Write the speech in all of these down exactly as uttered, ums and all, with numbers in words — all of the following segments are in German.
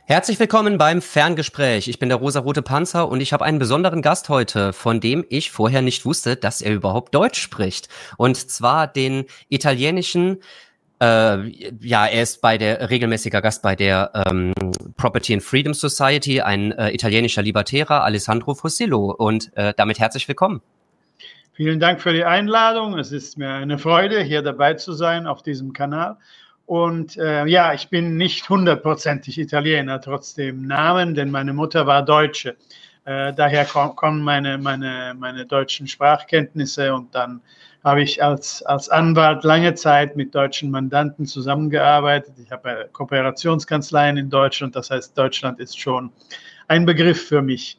Herzlich willkommen beim Ferngespräch. Ich bin der rosarote Panzer und ich habe einen besonderen Gast heute, von dem ich vorher nicht wusste, dass er überhaupt Deutsch spricht. Und zwar den italienischen, äh, ja, er ist bei der regelmäßiger Gast bei der ähm, Property and Freedom Society, ein äh, italienischer Libertärer, Alessandro Fussillo. Und äh, damit herzlich willkommen. Vielen Dank für die Einladung. Es ist mir eine Freude, hier dabei zu sein auf diesem Kanal. Und äh, ja, ich bin nicht hundertprozentig Italiener, trotz dem Namen, denn meine Mutter war Deutsche. Äh, daher kommen meine, meine, meine deutschen Sprachkenntnisse, und dann habe ich als, als Anwalt lange Zeit mit deutschen Mandanten zusammengearbeitet. Ich habe Kooperationskanzleien in Deutschland, das heißt, Deutschland ist schon ein Begriff für mich.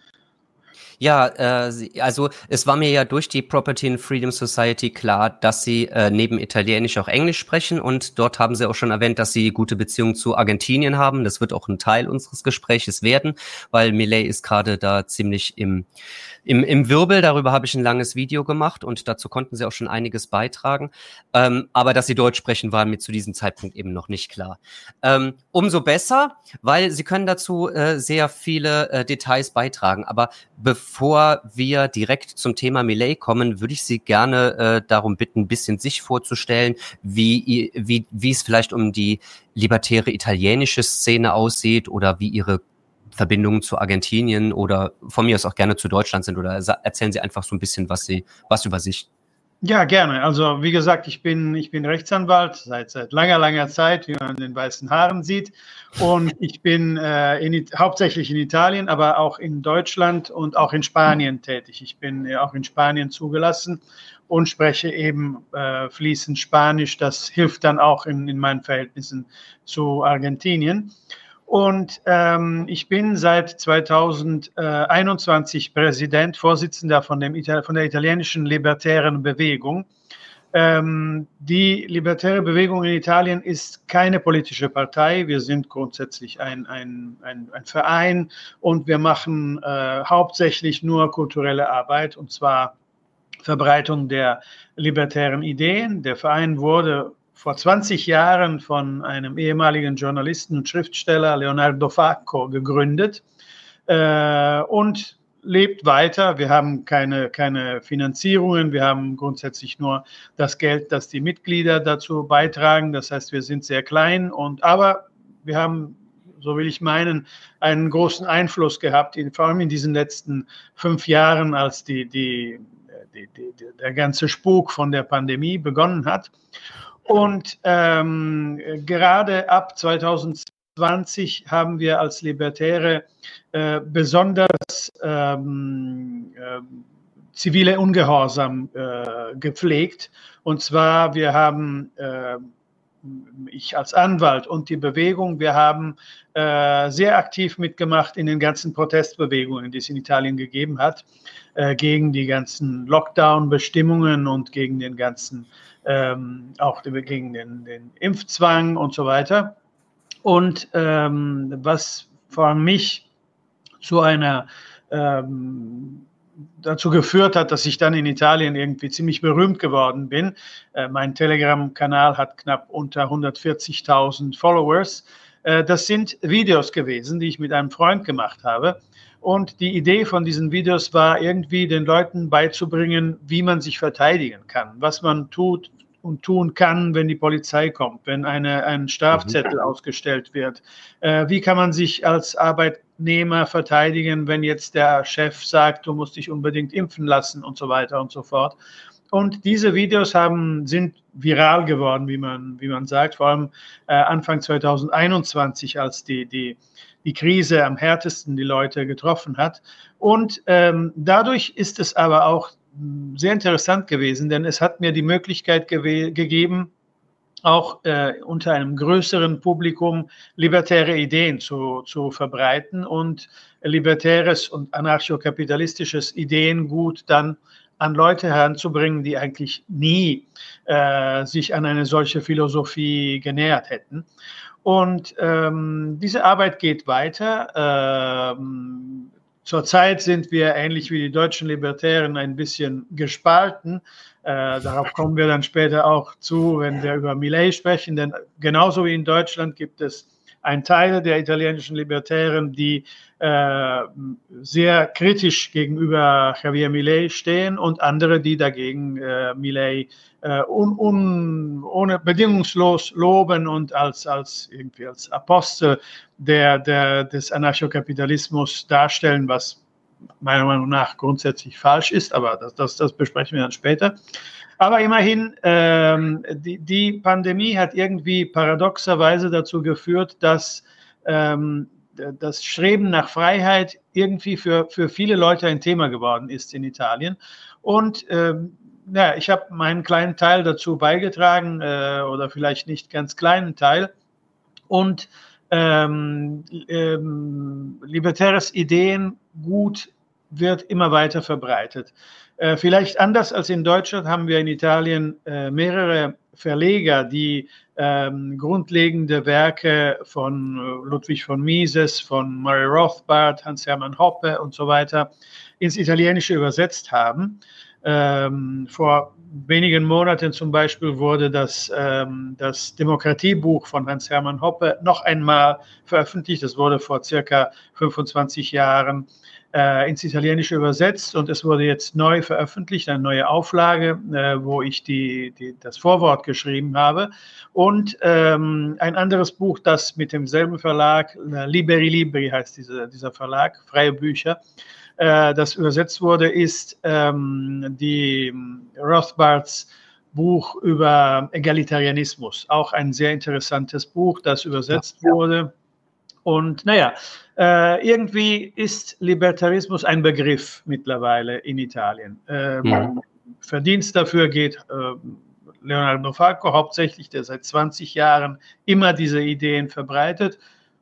Ja, äh, also es war mir ja durch die Property and Freedom Society klar, dass Sie äh, neben Italienisch auch Englisch sprechen, und dort haben Sie auch schon erwähnt, dass Sie gute Beziehungen zu Argentinien haben. Das wird auch ein Teil unseres Gespräches werden, weil Milei ist gerade da ziemlich im Im, im Wirbel. Darüber habe ich ein langes Video gemacht und dazu konnten Sie auch schon einiges beitragen. Ähm, aber dass Sie Deutsch sprechen, war mir zu diesem Zeitpunkt eben noch nicht klar. Ähm, umso besser, weil Sie können dazu äh, sehr viele äh, Details beitragen. Aber bevor wir direkt zum Thema Milei kommen, würde ich Sie gerne äh, darum bitten, ein bisschen sich vorzustellen, wie, wie, wie es vielleicht um die libertäre italienische Szene aussieht oder wie Ihre Verbindungen zu Argentinien oder von mir aus auch gerne zu Deutschland sind, oder erzählen Sie einfach so ein bisschen was Sie, was über sich. Ja, gerne. Also wie gesagt, ich bin, ich bin Rechtsanwalt seit, seit langer, langer Zeit, wie man in den weißen Haaren sieht. Und ich bin äh, in, hauptsächlich in Italien, aber auch in Deutschland und auch in Spanien tätig. Ich bin äh, auch in Spanien zugelassen und spreche eben äh, fließend Spanisch. Das hilft dann auch in, in meinen Verhältnissen zu Argentinien. Und ähm, ich bin seit zweitausendeinundzwanzig Präsident, Vorsitzender von, dem Ital- von der italienischen libertären Bewegung. Ähm, die libertäre Bewegung in Italien ist keine politische Partei. Wir sind grundsätzlich ein, ein, ein, ein Verein, und wir machen äh, hauptsächlich nur kulturelle Arbeit, und zwar Verbreitung der libertären Ideen. Der Verein wurde vor zwanzig Jahren von einem ehemaligen Journalisten und Schriftsteller, Leonardo Facco, gegründet äh, und lebt weiter. Wir haben keine, keine Finanzierungen, wir haben grundsätzlich nur das Geld, das die Mitglieder dazu beitragen. Das heißt, wir sind sehr klein, und aber wir haben, so will ich meinen, einen großen Einfluss gehabt, in, vor allem in diesen letzten fünf Jahren, als die, die, die, die, der ganze Spuk von der Pandemie begonnen hat. Und ähm, gerade ab zweitausendzwanzig haben wir als Libertäre äh, besonders ähm, äh, zivile Ungehorsam äh, gepflegt. Und zwar, wir haben, äh, ich als Anwalt und die Bewegung, wir haben äh, sehr aktiv mitgemacht in den ganzen Protestbewegungen, die es in Italien gegeben hat, äh, gegen die ganzen Lockdown-Bestimmungen und gegen den ganzen Ähm, auch gegen den, den Impfzwang und so weiter. Und ähm, was vor mich zu einer ähm, dazu geführt hat, dass ich dann in Italien irgendwie ziemlich berühmt geworden bin. Äh, mein Telegram-Kanal hat knapp unter hundertvierzigtausend Followers. Äh, das sind Videos gewesen, die ich mit einem Freund gemacht habe. Und die Idee von diesen Videos war, irgendwie den Leuten beizubringen, wie man sich verteidigen kann, was man tut und tun kann, wenn die Polizei kommt, wenn eine, ein Strafzettel mhm. ausgestellt wird. Äh, wie kann man sich als Arbeitnehmer verteidigen, wenn jetzt der Chef sagt, du musst dich unbedingt impfen lassen und so weiter und so fort. Und diese Videos haben, sind viral geworden, wie man, wie man sagt, vor allem äh, Anfang zweitausendeinundzwanzig, als die, die, die Krise am härtesten die Leute getroffen hat. Und ähm, dadurch ist es aber auch sehr interessant gewesen, denn es hat mir die Möglichkeit ge- gegeben, auch äh, unter einem größeren Publikum libertäre Ideen zu, zu verbreiten und libertäres und anarchokapitalistisches Ideengut dann an Leute heranzubringen, die eigentlich nie äh, sich an eine solche Philosophie genähert hätten. Und ähm, diese Arbeit geht weiter. Ähm, Zurzeit sind wir, ähnlich wie die deutschen Libertären, ein bisschen gespalten. Äh, darauf kommen wir dann später auch zu, wenn wir über Milei sprechen. Denn genauso wie in Deutschland gibt es ein Teil der italienischen Libertären, die äh, sehr kritisch gegenüber Javier Milei stehen und andere, die dagegen äh, Milei äh, un, un, ohne bedingungslos loben und als, als, irgendwie als Apostel der, der, des Anarchokapitalismus darstellen, was meiner Meinung nach grundsätzlich falsch ist, aber das, das, das besprechen wir dann später. Aber immerhin, ähm, die, die Pandemie hat irgendwie paradoxerweise dazu geführt, dass ähm, das Streben nach Freiheit irgendwie für, für viele Leute ein Thema geworden ist in Italien. Und ähm, ja, ich habe meinen kleinen Teil dazu beigetragen, äh, oder vielleicht nicht ganz kleinen Teil. Und ähm, ähm, libertäres Ideengut wird immer weiter verbreitet. Äh, vielleicht anders als in Deutschland haben wir in Italien äh, mehrere Verleger, die ähm, grundlegende Werke von äh, Ludwig von Mises, von Murray Rothbard, Hans-Hermann Hoppe und so weiter ins Italienische übersetzt haben. Ähm, vor wenigen Monaten zum Beispiel wurde das, ähm, das Demokratiebuch von Hans-Hermann Hoppe noch einmal veröffentlicht. Das wurde vor circa fünfundzwanzig Jahren äh, ins Italienische übersetzt und es wurde jetzt neu veröffentlicht, eine neue Auflage, äh, wo ich die, die, das Vorwort geschrieben habe. Und ähm, ein anderes Buch, das mit demselben Verlag, Liberi Libri heißt diese, dieser Verlag, freie Bücher, das übersetzt wurde, ist ähm, die Rothbards Buch über Egalitarianismus. Auch ein sehr interessantes Buch, das übersetzt ja, ja. wurde. Und naja, äh, irgendwie ist Libertarismus ein Begriff mittlerweile in Italien. Ähm, ja. Verdienst dafür geht äh, Leonardo Falco hauptsächlich, der seit zwanzig Jahren immer diese Ideen verbreitet.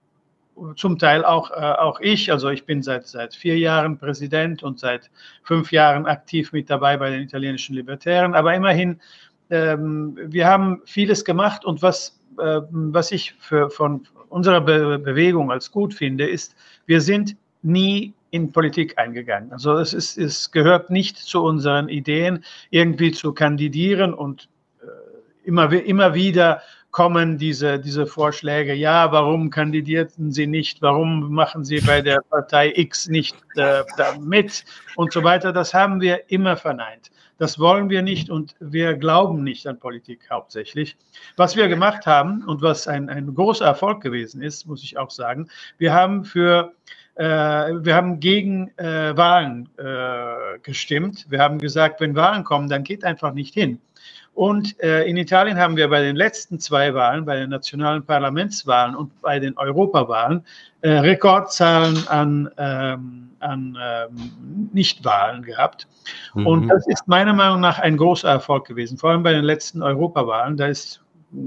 Zum Teil auch, äh, auch ich, also ich bin seit, seit vier Jahren Präsident und seit fünf Jahren aktiv mit dabei bei den italienischen Libertären, aber immerhin, ähm, wir haben vieles gemacht und was, äh, was ich für, von unserer Be- Bewegung als gut finde, ist, wir sind nie in Politik eingegangen. Also es, ist, es gehört nicht zu unseren Ideen, irgendwie zu kandidieren und äh, immer, immer wieder kommen diese, diese Vorschläge, ja, warum kandidierten Sie nicht, warum machen Sie bei der Partei X nicht äh, da mit und so weiter. Das haben wir immer verneint. Das wollen wir nicht und wir glauben nicht an Politik hauptsächlich. Was wir gemacht haben und was ein, ein großer Erfolg gewesen ist, muss ich auch sagen, wir haben für äh, wir haben gegen äh, Wahlen äh, gestimmt. Wir haben gesagt, wenn Wahlen kommen, dann geht einfach nicht hin. Und äh, in Italien haben wir bei den letzten zwei Wahlen, bei den nationalen Parlamentswahlen und bei den Europawahlen, äh, Rekordzahlen an, ähm, an ähm, Nichtwahlen gehabt. Mhm. Und das ist meiner Meinung nach ein großer Erfolg gewesen, vor allem bei den letzten Europawahlen. Da ist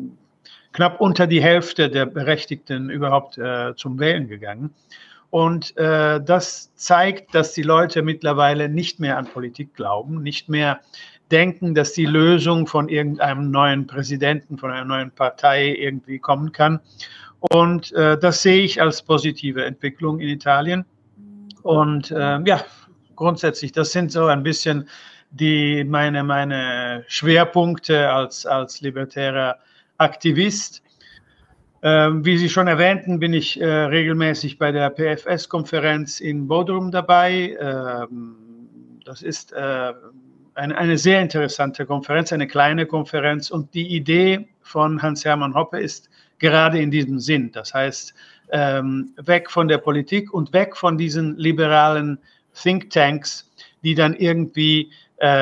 knapp unter die Hälfte der Berechtigten überhaupt äh, zum Wählen gegangen. Und äh, das zeigt, dass die Leute mittlerweile nicht mehr an Politik glauben, nicht mehr denken, dass die Lösung von irgendeinem neuen Präsidenten, von einer neuen Partei irgendwie kommen kann. Und äh, das sehe ich als positive Entwicklung in Italien. Und äh, ja, grundsätzlich, das sind so ein bisschen die, meine, meine Schwerpunkte als, als libertärer Aktivist. Ähm, wie Sie schon erwähnten, bin ich äh, regelmäßig bei der P F S-Konferenz in Bodrum dabei. Ähm, das ist äh, eine, eine sehr interessante Konferenz, eine kleine Konferenz. Und die Idee von Hans-Hermann Hoppe ist gerade in diesem Sinn. Das heißt, ähm, weg von der Politik und weg von diesen liberalen Thinktanks, die dann irgendwie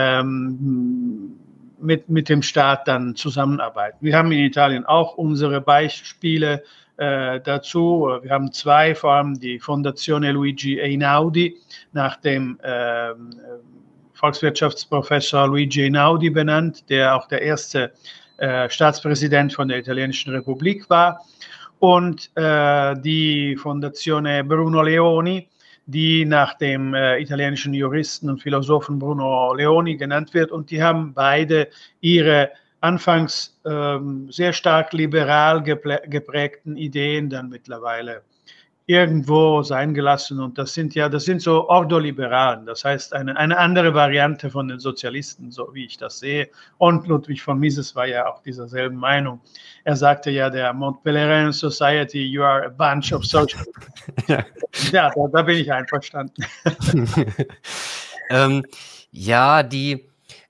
ähm, mit, mit dem Staat dann zusammenarbeiten. Wir haben in Italien auch unsere Beispiele äh, dazu. Wir haben zwei, vor allem die Fondazione Luigi Einaudi, nach dem äh, Volkswirtschaftsprofessor Luigi Einaudi benannt, der auch der erste äh, Staatspräsident von der Italienischen Republik war. Und äh, die Fondazione Bruno Leoni, die nach dem äh, italienischen Juristen und Philosophen Bruno Leoni genannt wird. Und die haben beide ihre anfangs ähm, sehr stark liberal geprä- geprägten Ideen dann mittlerweile irgendwo sein gelassen. Und das sind ja, das sind so Ordoliberalen, das heißt eine, eine andere Variante von den Sozialisten, so wie ich das sehe. Und Ludwig von Mises war ja auch dieser selben Meinung. Er sagte ja, der Mont Pelerin Society, you are a bunch of socialists. Ja, ja da, da bin ich einverstanden. ähm, ja, die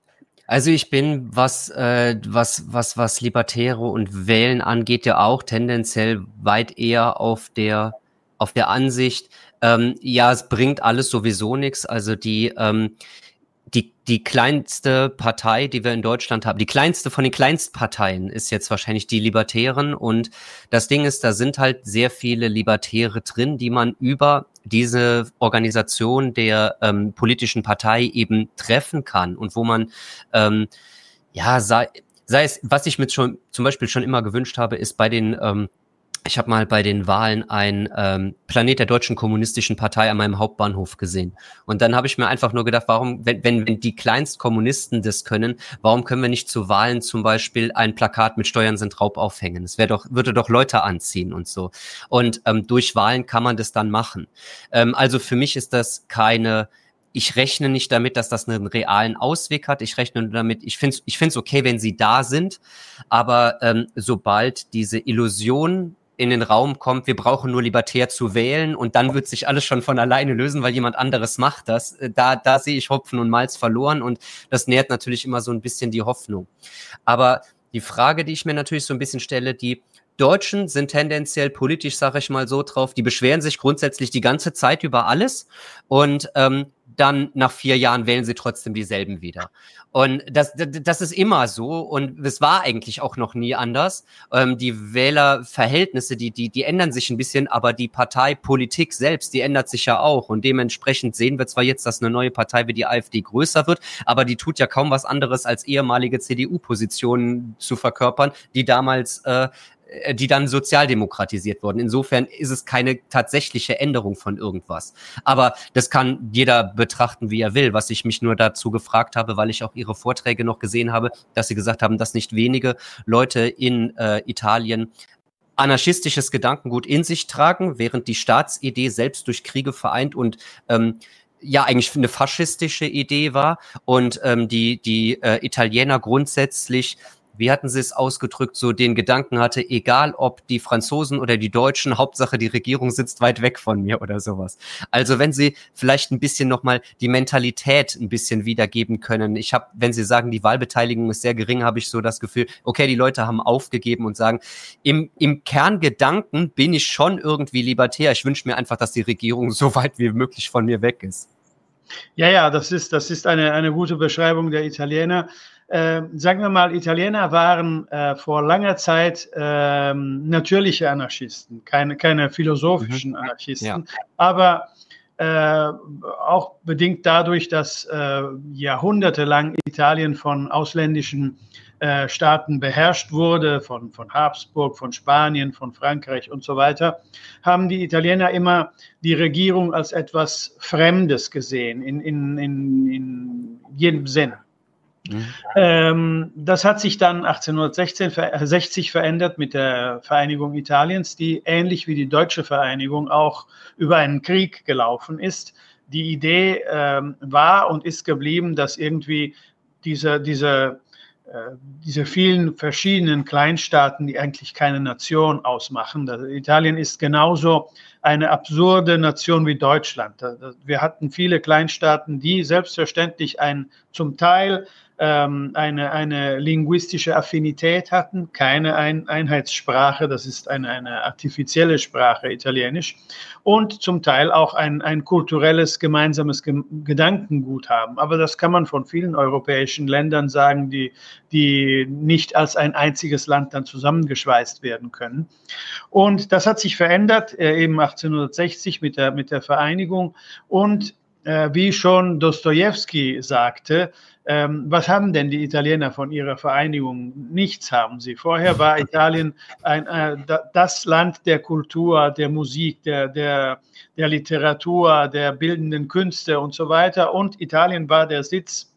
Also ich bin, was, äh, was, was, was Libertäre und Wählen angeht, ja auch tendenziell weit eher auf der, auf der Ansicht, ähm, ja, es bringt alles sowieso nichts. Also die, ähm, die, die kleinste Partei, die wir in Deutschland haben, die kleinste von den Kleinstparteien ist jetzt wahrscheinlich die Libertären. Und das Ding ist, da sind halt sehr viele Libertäre drin, die man über diese Organisation der ähm, politischen Partei eben treffen kann und wo man, ähm, ja, sei, sei es, was ich mir schon zum Beispiel schon immer gewünscht habe, ist bei den, ähm, ich habe mal bei den Wahlen ein ähm, Planet der Deutschen Kommunistischen Partei an meinem Hauptbahnhof gesehen. Und dann habe ich mir einfach nur gedacht, warum, wenn, wenn, wenn die Kleinstkommunisten das können, warum können wir nicht zu Wahlen zum Beispiel ein Plakat mit Steuern sind Raub aufhängen? Das wäre doch, würde doch Leute anziehen und so. Und ähm, durch Wahlen kann man das dann machen. Ähm, also für mich ist das keine, ich rechne nicht damit, dass das einen realen Ausweg hat. Ich rechne nur damit, ich finde es ich find's okay, wenn sie da sind. Aber ähm, sobald diese Illusion in den Raum kommt, wir brauchen nur libertär zu wählen und dann wird sich alles schon von alleine lösen, weil jemand anderes macht das. Da, da sehe ich Hopfen und Malz verloren und das nährt natürlich immer so ein bisschen die Hoffnung. Aber die Frage, die ich mir natürlich so ein bisschen stelle, die Deutschen sind tendenziell politisch, sage ich mal so drauf, die beschweren sich grundsätzlich die ganze Zeit über alles und ähm, dann nach vier Jahren wählen sie trotzdem dieselben wieder. Und das, das ist immer so und es war eigentlich auch noch nie anders. Ähm, die Wählerverhältnisse, die, die, die ändern sich ein bisschen, aber die Parteipolitik selbst, die ändert sich ja auch und dementsprechend sehen wir zwar jetzt, dass eine neue Partei wie die AfD größer wird, aber die tut ja kaum was anderes als ehemalige C D U-Positionen zu verkörpern, die damals äh, die dann sozialdemokratisiert wurden. Insofern ist es keine tatsächliche Änderung von irgendwas. Aber das kann jeder betrachten, wie er will. Was ich mich nur dazu gefragt habe, weil ich auch Ihre Vorträge noch gesehen habe, dass Sie gesagt haben, dass nicht wenige Leute in äh, Italien anarchistisches Gedankengut in sich tragen, während die Staatsidee selbst durch Kriege vereint und ähm, ja eigentlich eine faschistische Idee war und ähm, die, die äh, Italiener grundsätzlich, wie hatten Sie es ausgedrückt, so den Gedanken hatte, egal ob die Franzosen oder die Deutschen, Hauptsache die Regierung sitzt weit weg von mir oder sowas. Also wenn Sie vielleicht ein bisschen nochmal die Mentalität ein bisschen wiedergeben können. Ich habe, wenn Sie sagen, die Wahlbeteiligung ist sehr gering, habe ich so das Gefühl, okay, die Leute haben aufgegeben und sagen, im, im Kerngedanken bin ich schon irgendwie libertär. Ich wünsche mir einfach, dass die Regierung so weit wie möglich von mir weg ist. Ja, ja, das ist, das ist eine, eine gute Beschreibung der Italiener. Äh, sagen wir mal, Italiener waren äh, vor langer Zeit äh, natürliche Anarchisten, keine, keine philosophischen mhm. Anarchisten, ja. aber äh, auch bedingt dadurch, dass äh, jahrhundertelang Italien von ausländischen äh, Staaten beherrscht wurde, von, von Habsburg, von Spanien, von Frankreich und so weiter, haben die Italiener immer die Regierung als etwas Fremdes gesehen, in, in, in, in jedem Sinn. Mhm. Ähm, das hat sich dann achtzehnhundertsechzig verändert mit der Vereinigung Italiens, die ähnlich wie die deutsche Vereinigung auch über einen Krieg gelaufen ist. Die Idee ähm, war und ist geblieben, dass irgendwie diese, diese, äh, diese vielen verschiedenen Kleinstaaten, die eigentlich keine Nation ausmachen, das, Italien ist genauso eine absurde Nation wie Deutschland. Wir hatten viele Kleinstaaten, die selbstverständlich ein, zum Teil ähm, eine, eine linguistische Affinität hatten, keine ein Einheitssprache, das ist eine, eine artifizielle Sprache, Italienisch, und zum Teil auch ein, ein kulturelles gemeinsames Gedankengut haben. Aber das kann man von vielen europäischen Ländern sagen, die, die nicht als ein einziges Land dann zusammengeschweißt werden können. Und das hat sich verändert, äh, eben achtzehnhundertsechzig mit der, mit der Vereinigung. Und äh, wie schon Dostojewski sagte, ähm, was haben denn die Italiener von ihrer Vereinigung? Nichts haben sie. Vorher war Italien ein, äh, das Land der Kultur, der Musik, der, der, der Literatur, der bildenden Künste und so weiter. Und Italien war der Sitz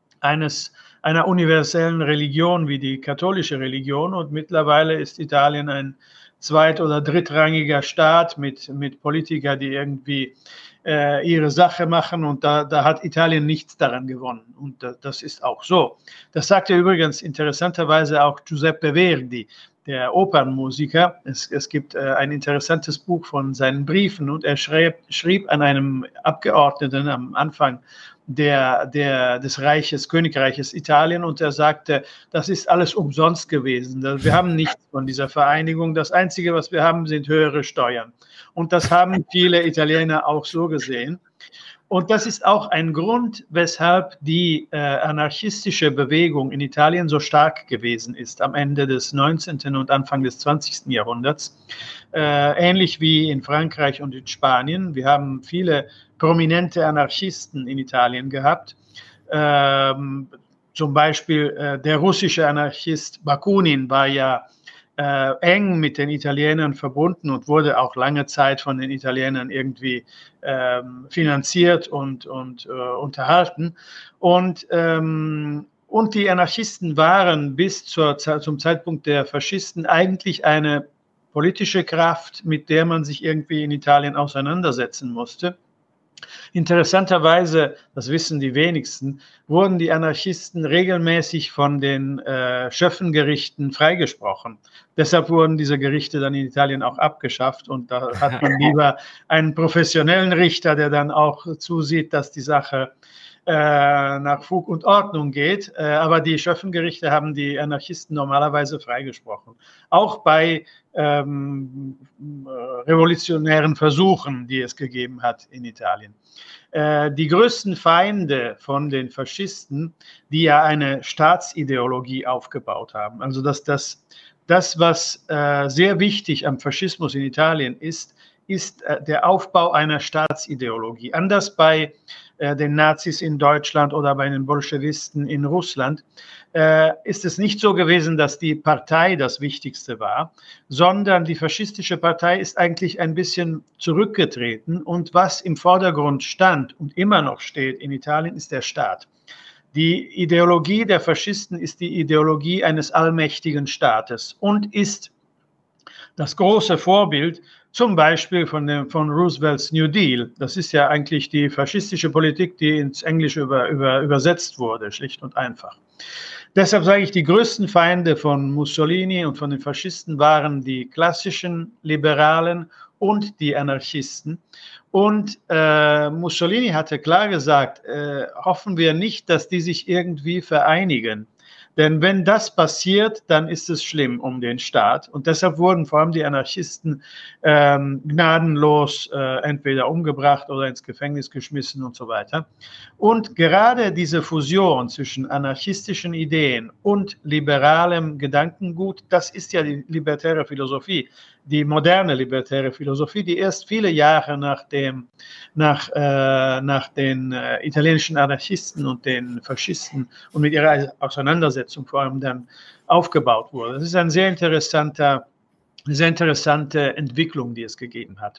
eines einer universellen Religion wie die katholische Religion. Und mittlerweile ist Italien ein zweit- oder drittrangiger Staat mit, mit Politikern, die irgendwie äh, ihre Sache machen, und da, da hat Italien nichts daran gewonnen. Und da, das ist auch so. Das sagte übrigens interessanterweise auch Giuseppe Verdi, der Opernmusiker. Es, es gibt äh, ein interessantes Buch von seinen Briefen, und er schrieb, schrieb an einem Abgeordneten am Anfang der, der, des Reiches, Königreiches Italien, und er sagte, das ist alles umsonst gewesen. Wir haben nichts von dieser Vereinigung. Das Einzige, was wir haben, sind höhere Steuern. Und das haben viele Italiener auch so gesehen. Und das ist auch ein Grund, weshalb die äh, anarchistische Bewegung in Italien so stark gewesen ist am Ende des neunzehnten und Anfang des zwanzigsten Jahrhunderts. Äh, ähnlich wie in Frankreich und in Spanien. Wir haben viele prominente Anarchisten in Italien gehabt. Ähm, zum Beispiel äh, der russische Anarchist Bakunin war ja Äh, eng mit den Italienern verbunden und wurde auch lange Zeit von den Italienern irgendwie ähm, finanziert und, und äh, unterhalten. Und, ähm, und die Anarchisten waren bis zur, zum Zeitpunkt der Faschisten eigentlich eine politische Kraft, mit der man sich irgendwie in Italien auseinandersetzen musste. Interessanterweise, das wissen die wenigsten, wurden die Anarchisten regelmäßig von den äh, Schöffengerichten freigesprochen. Deshalb wurden diese Gerichte dann in Italien auch abgeschafft, und da hat man lieber einen professionellen Richter, der dann auch zusieht, dass die Sache äh, nach Fug und Ordnung geht. Äh, aber die Schöffengerichte haben die Anarchisten normalerweise freigesprochen. Auch bei ähm, revolutionären Versuchen, die es gegeben hat in Italien. Äh, die größten Feinde von den Faschisten, die ja eine Staatsideologie aufgebaut haben, also dass das, das was äh, sehr wichtig am Faschismus in Italien ist, ist äh, der Aufbau einer Staatsideologie. Anders bei äh, den Nazis in Deutschland oder bei den Bolschewisten in Russland äh, ist es nicht so gewesen, dass die Partei das Wichtigste war, sondern die faschistische Partei ist eigentlich ein bisschen zurückgetreten, und was im Vordergrund stand und immer noch steht in Italien, ist der Staat. Die Ideologie der Faschisten ist die Ideologie eines allmächtigen Staates und ist das große Vorbild zum Beispiel von, dem, von Roosevelts New Deal. Das ist ja eigentlich die faschistische Politik, die ins Englische über, über, übersetzt wurde, schlicht und einfach. Deshalb sage ich, die größten Feinde von Mussolini und von den Faschisten waren die klassischen Liberalen und die Anarchisten. Und äh, Mussolini hatte klar gesagt, äh, hoffen wir nicht, dass die sich irgendwie vereinigen. Denn wenn das passiert, dann ist es schlimm um den Staat. Und deshalb wurden vor allem die Anarchisten ähm, gnadenlos äh, entweder umgebracht oder ins Gefängnis geschmissen und so weiter. Und gerade diese Fusion zwischen anarchistischen Ideen und liberalem Gedankengut, das ist ja die libertäre Philosophie, die moderne libertäre Philosophie, die erst viele Jahre nach, dem, nach, äh, nach den äh, italienischen Anarchisten und den Faschisten und mit ihrer Auseinandersetzung vor allem dann aufgebaut wurde. Das ist eine sehr interessanter, sehr interessante Entwicklung, die es gegeben hat.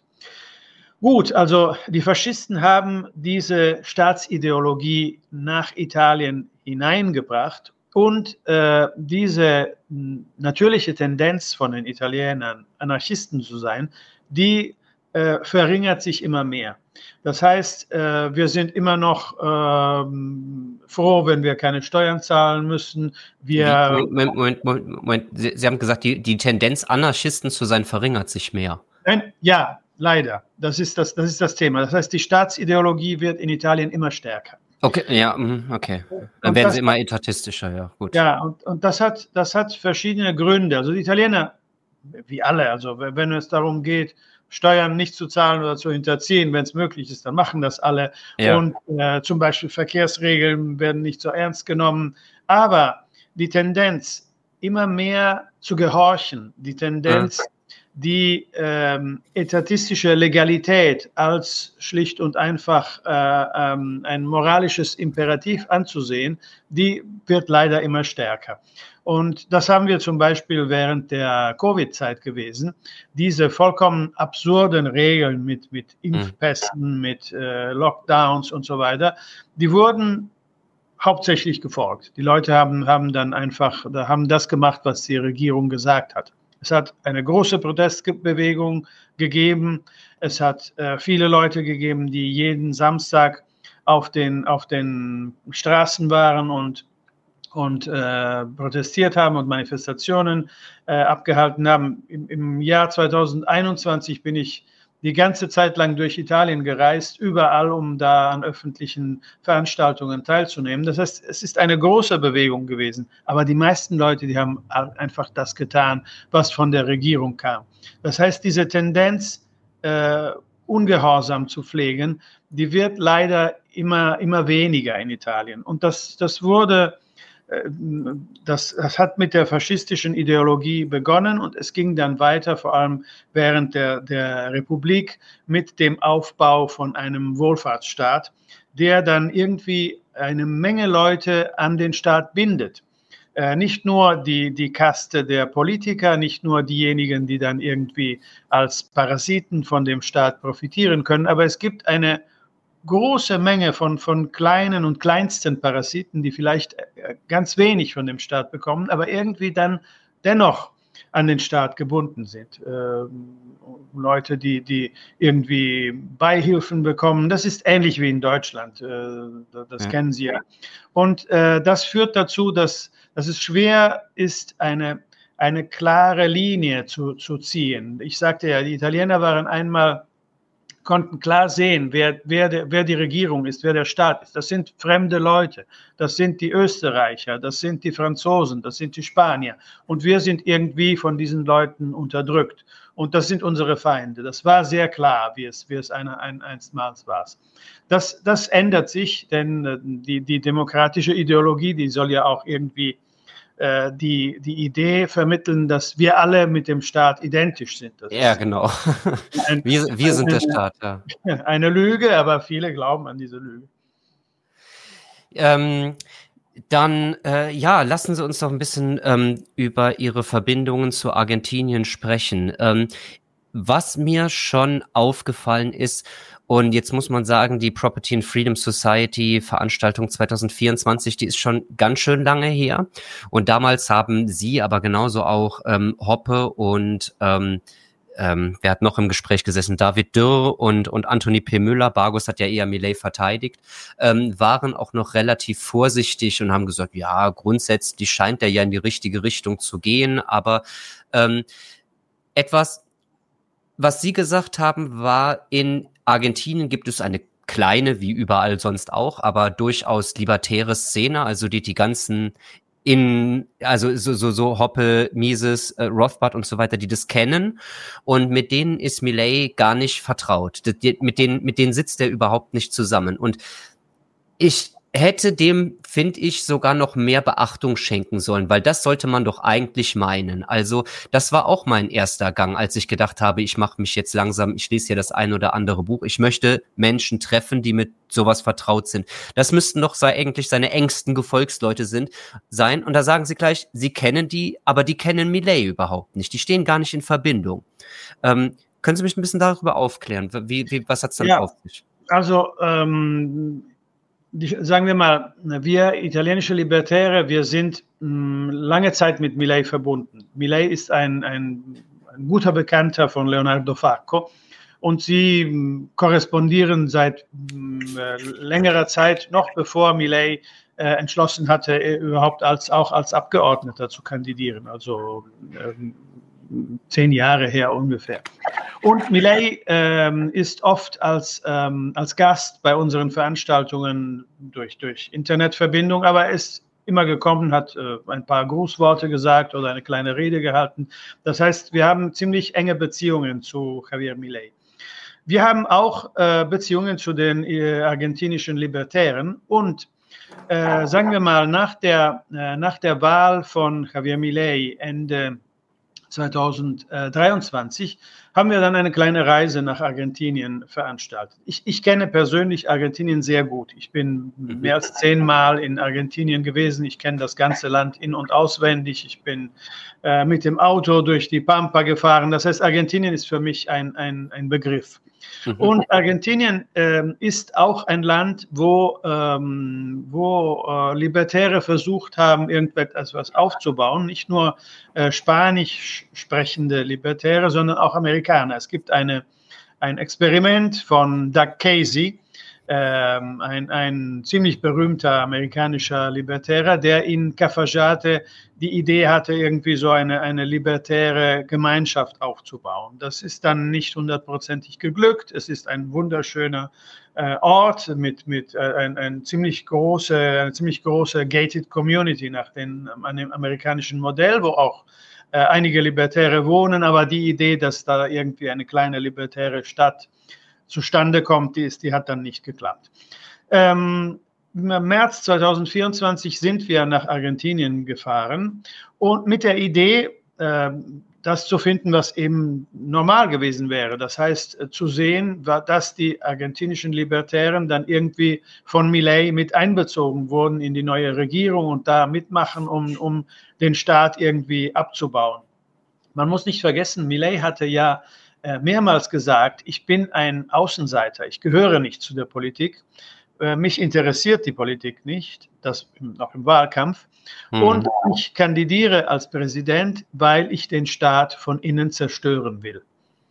Gut, also die Faschisten haben diese Staatsideologie nach Italien hineingebracht. Und äh, diese natürliche Tendenz von den Italienern, Anarchisten zu sein, die äh, verringert sich immer mehr. Das heißt, äh, wir sind immer noch äh, froh, wenn wir keine Steuern zahlen müssen. Wir Moment, Moment, Moment, Moment. Sie, Sie haben gesagt, die, die Tendenz, Anarchisten zu sein, verringert sich mehr. Nein, ja, leider. Das ist das, das ist das Thema. Das heißt, die Staatsideologie wird in Italien immer stärker. Okay, ja, okay. Dann und werden das, sie immer etatistischer, ja, gut. Ja, und, und das hat, das hat verschiedene Gründe. Also die Italiener, wie alle, also wenn es darum geht, Steuern nicht zu zahlen oder zu hinterziehen, wenn es möglich ist, dann machen das alle. Ja. Und äh, zum Beispiel Verkehrsregeln werden nicht so ernst genommen. Aber die Tendenz, immer mehr zu gehorchen, die Tendenz, ja. die ähm, etatistische Legalität als schlicht und einfach äh, ähm, ein moralisches Imperativ anzusehen, die wird leider immer stärker. Und das haben wir zum Beispiel während der Covid-Zeit gewesen. Diese vollkommen absurden Regeln mit, mit Impfpässen, mit äh, Lockdowns und so weiter, die wurden hauptsächlich gefolgt. Die Leute haben, haben dann einfach, haben das gemacht, was die Regierung gesagt hat. Es hat eine große Protestbewegung gegeben. Es hat äh, viele Leute gegeben, die jeden Samstag auf den, auf den Straßen waren und, und äh, protestiert haben und Manifestationen äh, abgehalten haben. Im, Im Jahr zweitausendeinundzwanzig bin ich die ganze Zeit lang durch Italien gereist, überall, um da an öffentlichen Veranstaltungen teilzunehmen. Das heißt, es ist eine große Bewegung gewesen, aber die meisten Leute, die haben einfach das getan, was von der Regierung kam. Das heißt, diese Tendenz, äh, Ungehorsam zu pflegen, die wird leider immer, immer weniger in Italien. Und das, das wurde Das, das hat mit der faschistischen Ideologie begonnen und es ging dann weiter, vor allem während der, der Republik, mit dem Aufbau von einem Wohlfahrtsstaat, der dann irgendwie eine Menge Leute an den Staat bindet. Äh, nicht nur die, die Kaste der Politiker, nicht nur diejenigen, die dann irgendwie als Parasiten von dem Staat profitieren können, aber es gibt eine große Menge von, von kleinen und kleinsten Parasiten, die vielleicht ganz wenig von dem Staat bekommen, aber irgendwie dann dennoch an den Staat gebunden sind. Äh, Leute, die, die irgendwie Beihilfen bekommen, das ist ähnlich wie in Deutschland, äh, das ja. kennen Sie ja. Und äh, das führt dazu, dass, dass es schwer ist, eine, eine klare Linie zu, zu ziehen. Ich sagte ja, die Italiener waren einmal konnten klar sehen, wer, wer, der, wer die Regierung ist, wer der Staat ist. Das sind fremde Leute, das sind die Österreicher, das sind die Franzosen, das sind die Spanier. Und wir sind irgendwie von diesen Leuten unterdrückt. Und das sind unsere Feinde. Das war sehr klar, wie es, wie es eine, ein, einstmals war. Das, das ändert sich, denn die, die demokratische Ideologie, die soll ja auch irgendwie Die, die Idee vermitteln, dass wir alle mit dem Staat identisch sind. Das ja, genau. Ein, wir, wir sind eine, der Staat, ja. Eine Lüge, aber viele glauben an diese Lüge. Ähm, dann, äh, ja, lassen Sie uns doch ein bisschen ähm, über Ihre Verbindungen zu Argentinien sprechen. Ähm, was mir schon aufgefallen ist, und jetzt muss man sagen, die Property and Freedom Society Veranstaltung zwanzig vierundzwanzig, die ist schon ganz schön lange her. Und damals haben Sie, aber genauso auch ähm, Hoppe und ähm, ähm, wer hat noch im Gespräch gesessen? David Dürr und, und Anthony P. Müller, Bargus hat ja eher Milei verteidigt, ähm, waren auch noch relativ vorsichtig und haben gesagt, ja, grundsätzlich scheint der ja in die richtige Richtung zu gehen, aber ähm, etwas, was Sie gesagt haben, war, in Argentinien gibt es eine kleine, wie überall sonst auch, aber durchaus libertäre Szene, also die die ganzen in, also so, so, so Hoppe, Mises, äh, Rothbard und so weiter, die das kennen, und mit denen ist Milei gar nicht vertraut. Die, mit denen, mit denen sitzt er überhaupt nicht zusammen. Und ich hätte dem, finde ich, sogar noch mehr Beachtung schenken sollen, weil das sollte man doch eigentlich meinen. Also das war auch mein erster Gang, als ich gedacht habe, ich mache mich jetzt langsam, ich lese hier das ein oder andere Buch, ich möchte Menschen treffen, die mit sowas vertraut sind. Das müssten doch sei, eigentlich seine engsten Gefolgsleute sind, sein. Und da sagen sie gleich, sie kennen die, aber die kennen Milei überhaupt nicht. Die stehen gar nicht in Verbindung. Ähm, können Sie mich ein bisschen darüber aufklären? Wie, wie, was hat's dann ja, auf sich? Also, ähm, Die, sagen wir mal, wir italienische Libertäre, wir sind mh, lange Zeit mit Milei verbunden. Milei ist ein, ein, ein guter Bekannter von Leonardo Facco und sie mh, korrespondieren seit mh, längerer Zeit, noch bevor Milei äh, entschlossen hatte, überhaupt als, auch als Abgeordneter zu kandidieren, also ähm, zehn Jahre her ungefähr. Und Milei ähm, ist oft als, ähm, als Gast bei unseren Veranstaltungen durch, durch Internetverbindung, aber er ist immer gekommen, hat äh, ein paar Grußworte gesagt oder eine kleine Rede gehalten. Das heißt, wir haben ziemlich enge Beziehungen zu Javier Milei. Wir haben auch äh, Beziehungen zu den äh, argentinischen Libertären und äh, sagen wir mal, nach der, äh, nach der Wahl von Javier Milei Ende zweitausenddreiundzwanzig haben wir dann eine kleine Reise nach Argentinien veranstaltet. Ich, ich kenne persönlich Argentinien sehr gut. Ich bin mehr als zehnmal in Argentinien gewesen. Ich kenne das ganze Land in- und auswendig. Ich bin äh, mit dem Auto durch die Pampa gefahren. Das heißt, Argentinien ist für mich ein, ein, ein Begriff. Mhm. Und Argentinien ähm, ist auch ein Land, wo, ähm, wo äh, Libertäre versucht haben, irgendetwas aufzubauen. Nicht nur äh, Spanisch sprechende Libertäre, sondern auch Amerikaner. Es gibt eine, ein Experiment von Doug Casey, ähm, ein, ein ziemlich berühmter amerikanischer Libertärer, der in Cafajate die Idee hatte, irgendwie so eine, eine libertäre Gemeinschaft aufzubauen. Das ist dann nicht hundertprozentig geglückt. Es ist ein wunderschöner äh, Ort mit, mit äh, ein, ein ziemlich große, eine ziemlich große gated Community nach dem, einem amerikanischen Modell, wo auch äh, einige Libertäre wohnen, aber die Idee, dass da irgendwie eine kleine libertäre Stadt zustande kommt, die, ist, die hat dann nicht geklappt. Ähm, Im März zweitausendvierundzwanzig sind wir nach Argentinien gefahren und mit der Idee, äh, das zu finden, was eben normal gewesen wäre. Das heißt, äh, zu sehen, dass die argentinischen Libertären dann irgendwie von Milei mit einbezogen wurden in die neue Regierung und da mitmachen, um, um den Staat irgendwie abzubauen. Man muss nicht vergessen, Milei hatte ja mehrmals gesagt, ich bin ein Außenseiter, ich gehöre nicht zu der Politik, mich interessiert die Politik nicht, das noch im Wahlkampf, mhm. und ich kandidiere als Präsident, weil ich den Staat von innen zerstören will.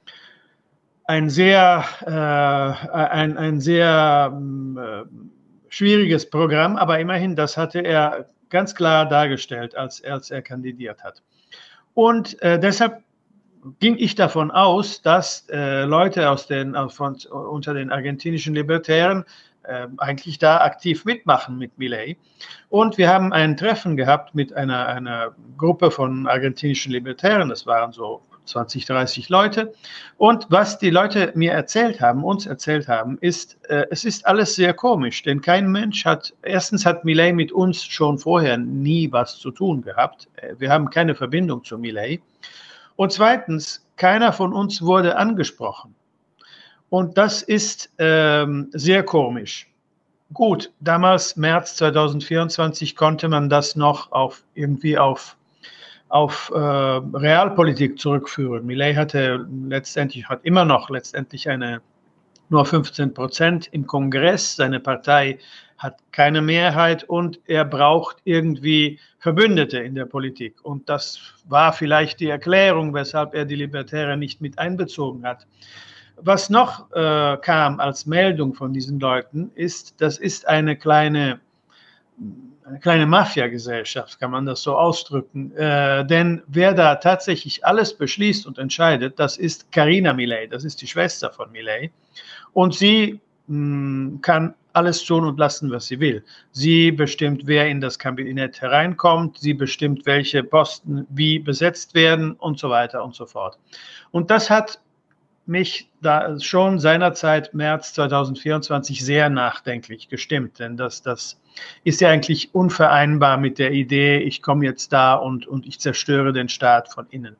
Ein sehr, äh, ein, ein sehr äh, schwieriges Programm, aber immerhin, das hatte er ganz klar dargestellt, als, als er kandidiert hat. Und äh, deshalb ging ich davon aus, dass äh, Leute aus den, von, unter den argentinischen Libertären äh, eigentlich da aktiv mitmachen mit Milei. Und wir haben ein Treffen gehabt mit einer, einer Gruppe von argentinischen Libertären, das waren so zwanzig, dreißig Leute. Und was die Leute mir erzählt haben, uns erzählt haben, ist, äh, es ist alles sehr komisch, denn kein Mensch hat, erstens hat Milei mit uns schon vorher nie was zu tun gehabt. Wir haben keine Verbindung zu Milei. Und zweitens, keiner von uns wurde angesprochen. Und das ist ähm, sehr komisch. Gut, damals, März zweitausendvierundzwanzig, konnte man das noch auf, irgendwie auf, auf äh, Realpolitik zurückführen. Milei hatte letztendlich, hat immer noch letztendlich eine, nur fünfzehn Prozent im Kongress. Seine Partei hat keine Mehrheit und er braucht irgendwie Verbündete in der Politik. Und das war vielleicht die Erklärung, weshalb er die Libertäre nicht mit einbezogen hat. Was noch äh, kam als Meldung von diesen Leuten, ist, das ist eine kleine, eine kleine Mafia-Gesellschaft, kann man das so ausdrücken. Äh, denn wer da tatsächlich alles beschließt und entscheidet, das ist Carina Milei, das ist die Schwester von Milei. Und sie mh, kann alles tun und lassen, was sie will. Sie bestimmt, wer in das Kabinett hereinkommt, sie bestimmt, welche Posten wie besetzt werden und so weiter und so fort. Und das hat mich da schon seinerzeit, März zweitausendvierundzwanzig, sehr nachdenklich gestimmt, denn das, das ist ja eigentlich unvereinbar mit der Idee, ich komme jetzt da und, und ich zerstöre den Staat von innen.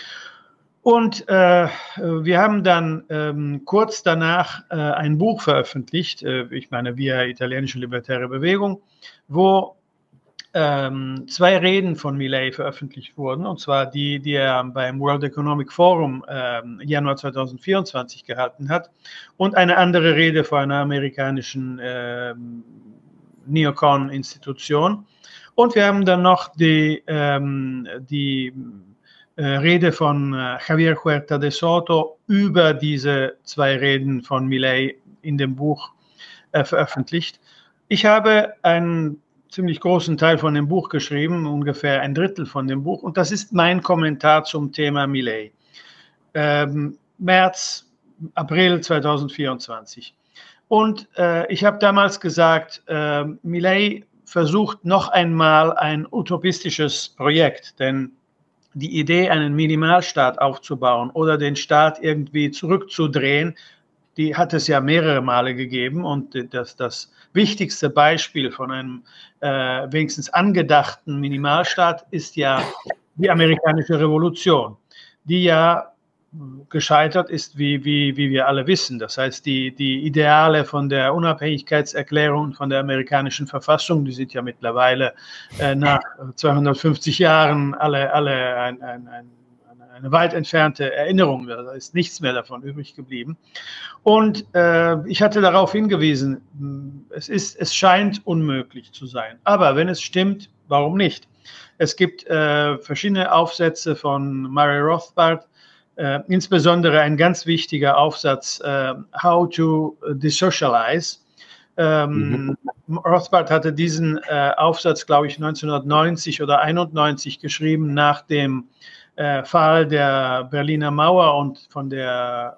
Und äh, wir haben dann ähm, kurz danach äh, ein Buch veröffentlicht, äh, ich meine via Italienische Libertäre Bewegung, wo ähm, zwei Reden von Milei veröffentlicht wurden, und zwar die, die er beim World Economic Forum äh, Januar zweitausendvierundzwanzig gehalten hat, und eine andere Rede vor einer amerikanischen äh, Neocon-Institution. Und wir haben dann noch die, ähm, die Rede von Javier Huerta de Soto über diese zwei Reden von Milei in dem Buch äh, veröffentlicht. Ich habe einen ziemlich großen Teil von dem Buch geschrieben, ungefähr ein Drittel von dem Buch, und das ist mein Kommentar zum Thema Milei. Ähm, März, April zweitausendvierundzwanzig. Und äh, ich habe damals gesagt, äh, Milei versucht noch einmal ein utopistisches Projekt, denn die Idee, einen Minimalstaat aufzubauen oder den Staat irgendwie zurückzudrehen, die hat es ja mehrere Male gegeben, und das, das wichtigste Beispiel von einem äh, wenigstens angedachten Minimalstaat ist ja die amerikanische Revolution, die ja gescheitert ist, wie, wie, wie wir alle wissen. Das heißt, die, die Ideale von der Unabhängigkeitserklärung, von der amerikanischen Verfassung, die sind ja mittlerweile äh, nach zweihundertfünfzig Jahren alle, alle ein, ein, ein, eine weit entfernte Erinnerung. Da ist nichts mehr davon übrig geblieben. Und äh, ich hatte darauf hingewiesen, es, ist, es scheint unmöglich zu sein. Aber wenn es stimmt, warum nicht? Es gibt äh, verschiedene Aufsätze von Murray Rothbard, äh, insbesondere ein ganz wichtiger Aufsatz, äh, How to Desocialize. Ähm, mhm. Rothbard hatte diesen äh, Aufsatz, glaube ich, neunzehnhundertneunzig oder einundneunzig geschrieben, nach dem äh, Fall der Berliner Mauer und von der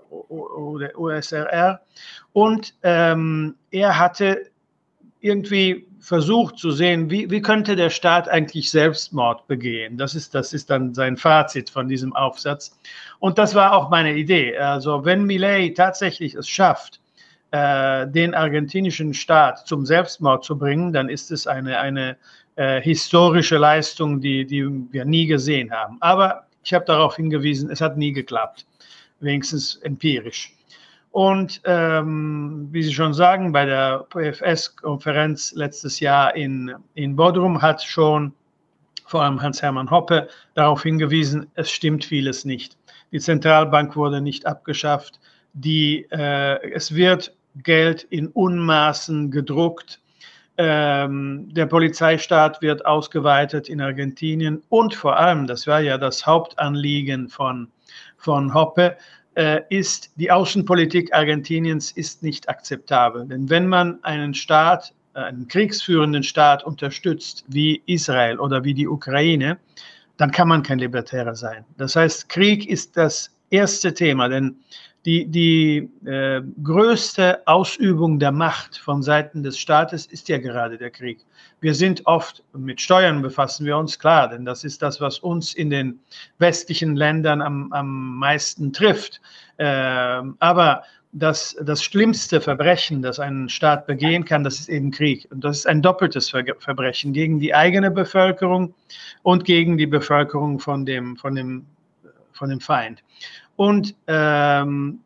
U S R R. Und ähm, er hatte irgendwie versucht zu sehen, wie, wie könnte der Staat eigentlich Selbstmord begehen. Das ist, das ist dann sein Fazit von diesem Aufsatz. Und das war auch meine Idee. Also wenn Milei tatsächlich es schafft, äh, den argentinischen Staat zum Selbstmord zu bringen, dann ist es eine, eine äh, historische Leistung, die, die wir nie gesehen haben. Aber ich habe darauf hingewiesen, es hat nie geklappt, wenigstens empirisch. Und ähm, wie Sie schon sagen, bei der P F S-Konferenz letztes Jahr in, in Bodrum hat schon vor allem Hans-Hermann Hoppe darauf hingewiesen, es stimmt vieles nicht. Die Zentralbank wurde nicht abgeschafft, die, äh, es wird Geld in Unmaßen gedruckt, ähm, der Polizeistaat wird ausgeweitet in Argentinien und vor allem, das war ja das Hauptanliegen von, von Hoppe, ist, die Außenpolitik Argentiniens ist nicht akzeptabel. Denn wenn man einen Staat, einen kriegsführenden Staat unterstützt, wie Israel oder wie die Ukraine, dann kann man kein Libertärer sein. Das heißt, Krieg ist das erste Thema, denn die, die äh, größte Ausübung der Macht von Seiten des Staates ist ja gerade der Krieg. Wir sind oft, mit Steuern befassen wir uns, klar, denn das ist das, was uns in den westlichen Ländern am, am meisten trifft. Äh, aber das, das schlimmste Verbrechen, das ein Staat begehen kann, das ist eben Krieg. Und das ist ein doppeltes Ver Verbrechen gegen die eigene Bevölkerung und gegen die Bevölkerung von dem, von dem, von dem Feind. Und ähm,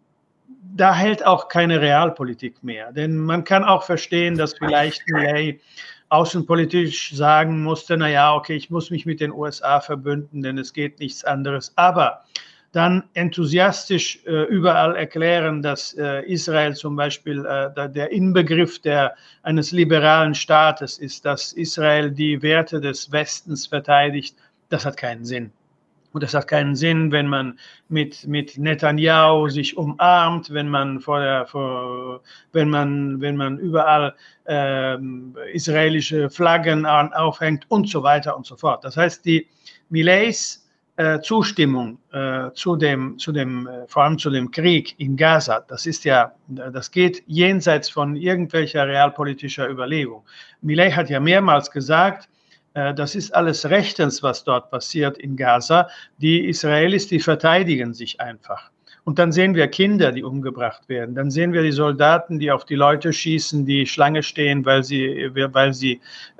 da hält auch keine Realpolitik mehr. Denn man kann auch verstehen, dass vielleicht Milei außenpolitisch sagen musste, naja, okay, ich muss mich mit den U S A verbünden, denn es geht nichts anderes. Aber dann enthusiastisch äh, überall erklären, dass äh, Israel zum Beispiel äh, der Inbegriff der, eines liberalen Staates ist, dass Israel die Werte des Westens verteidigt, das hat keinen Sinn. Und das hat keinen Sinn, wenn man mit, mit Netanyahu sich umarmt, wenn man vor der, vor, wenn man, wenn man überall äh, israelische Flaggen aufhängt und so weiter und so fort. Das heißt, die Mileis äh, Zustimmung äh, zu dem, zu dem, äh, vor allem zu dem Krieg in Gaza, das ist ja, das geht jenseits von irgendwelcher realpolitischer Überlegung. Milei hat ja mehrmals gesagt, das ist alles rechtens, was dort passiert in Gaza. Die Israelis, die verteidigen sich einfach. Und dann sehen wir Kinder, die umgebracht werden. Dann sehen wir die Soldaten, die auf die Leute schießen, die Schlange stehen, weil sie, weil sie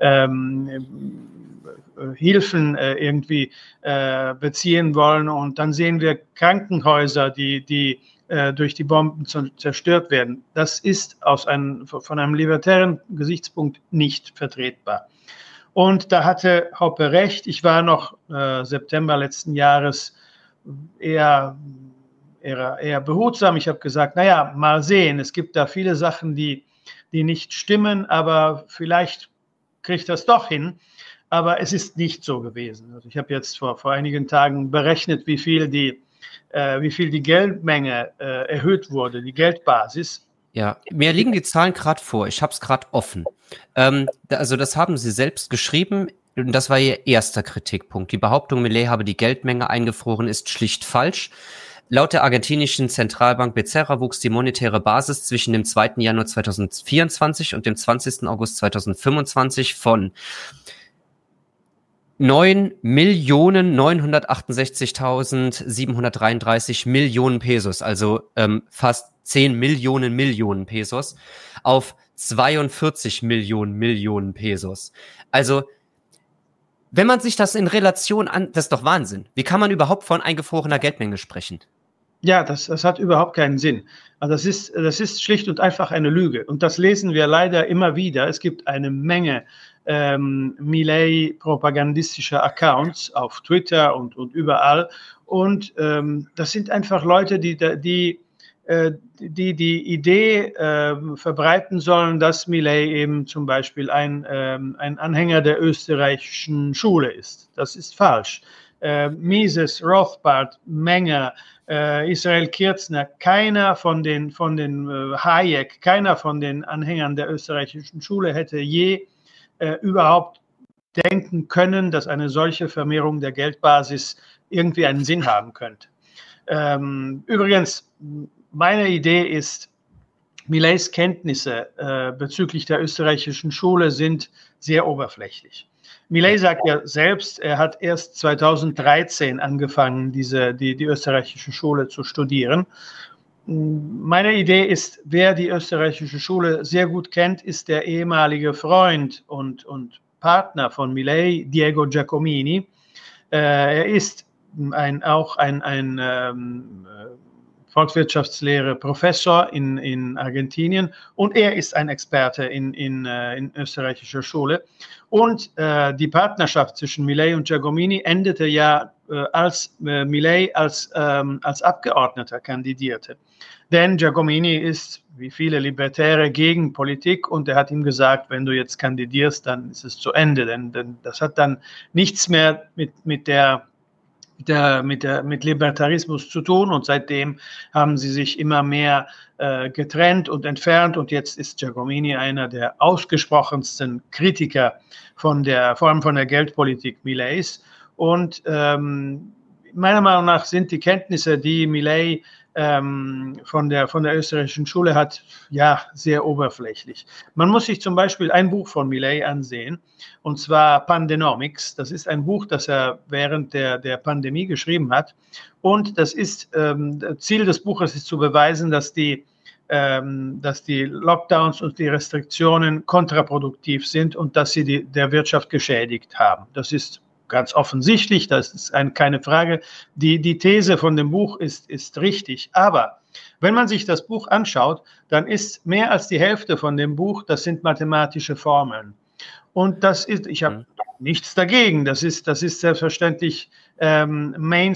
ähm, Hilfen äh, irgendwie äh, beziehen wollen. Und dann sehen wir Krankenhäuser, die, die äh, durch die Bomben zerstört werden. Das ist aus einem, von einem libertären Gesichtspunkt nicht vertretbar. Und da hatte Hoppe recht. Ich war noch äh, September letzten Jahres eher, eher, eher behutsam. Ich habe gesagt, naja, mal sehen. Es gibt da viele Sachen, die, die nicht stimmen, aber vielleicht kriegt das doch hin. Aber es ist nicht so gewesen. Also ich habe jetzt vor, vor einigen Tagen berechnet, wie viel die, äh, wie viel die Geldmenge äh, erhöht wurde, die Geldbasis. Ja, mir liegen die Zahlen gerade vor. Ich habe es gerade offen. Ähm, also das haben Sie selbst geschrieben. Und das war Ihr erster Kritikpunkt. Die Behauptung, Milei habe die Geldmenge eingefroren, ist schlicht falsch. Laut der argentinischen Zentralbank Becerra wuchs die monetäre Basis zwischen dem zweiten Januar zweitausendvierundzwanzig und dem zwanzigsten August zweitausendfünfundzwanzig von neun Millionen neunhundertachtundsechzigtausendsiebenhundertdreiunddreißig Millionen Pesos, also ähm, fast zehn Millionen Millionen Pesos, auf zweiundvierzig Millionen Millionen Pesos. Also, wenn man sich das in Relation an, das ist doch Wahnsinn. Wie kann man überhaupt von eingefrorener Geldmenge sprechen? Ja, das, das hat überhaupt keinen Sinn. Also das ist, das ist schlicht und einfach eine Lüge. Und das lesen wir leider immer wieder. Es gibt eine Menge ähm, Milei-propagandistischer Accounts auf Twitter und, und überall. Und ähm, das sind einfach Leute, die, die die die Idee äh, verbreiten sollen, dass Milei eben zum Beispiel ein, ähm, ein Anhänger der österreichischen Schule ist. Das ist falsch. Äh, Mises, Rothbard, Menger, äh, Israel Kirzner, keiner von den, von den äh, Hayek, keiner von den Anhängern der österreichischen Schule hätte je äh, überhaupt denken können, dass eine solche Vermehrung der Geldbasis irgendwie einen Sinn haben könnte. Ähm, übrigens, meine Idee ist, Mileis Kenntnisse äh, bezüglich der österreichischen Schule sind sehr oberflächlich. Milei sagt ja selbst, er hat erst zweitausenddreizehn angefangen, diese, die, die österreichische Schule zu studieren. Meine Idee ist, wer die österreichische Schule sehr gut kennt, ist der ehemalige Freund und, und Partner von Milei, Diego Giacomini. Äh, er ist ein, auch ein, ein ähm, Volkswirtschaftslehre Professor in, in Argentinien und er ist ein Experte in, in, in österreichischer Schule. Und äh, die Partnerschaft zwischen Milei und Giacomini endete ja, äh, als äh, Milei als, ähm, als Abgeordneter kandidierte. Denn Giacomini ist, wie viele Libertäre, gegen Politik und er hat ihm gesagt, wenn du jetzt kandidierst, dann ist es zu Ende. Denn, denn das hat dann nichts mehr mit, mit der Der, mit, der, mit Libertarismus zu tun und seitdem haben sie sich immer mehr äh, getrennt und entfernt und jetzt ist Giacomini einer der ausgesprochensten Kritiker von der, vor allem von der Geldpolitik Mileis und ähm, meiner Meinung nach sind die Kenntnisse, die Milei ähm, von, der, von der österreichischen Schule hat, ja, sehr oberflächlich. Man muss sich zum Beispiel ein Buch von Milei ansehen, und zwar Pandenomics. Das ist ein Buch, das er während der, der Pandemie geschrieben hat. Und das ist, ähm, Ziel des Buches ist zu beweisen, dass die, ähm, dass die Lockdowns und die Restriktionen kontraproduktiv sind und dass sie die, der Wirtschaft geschädigt haben. Das ist ganz offensichtlich, das ist ein, keine Frage. Die, die These von dem Buch ist, ist richtig. Aber wenn man sich das Buch anschaut, dann ist mehr als die Hälfte von dem Buch, das sind mathematische Formeln. Und das ist, ich habe nichts dagegen, das ist, das ist selbstverständlich ähm,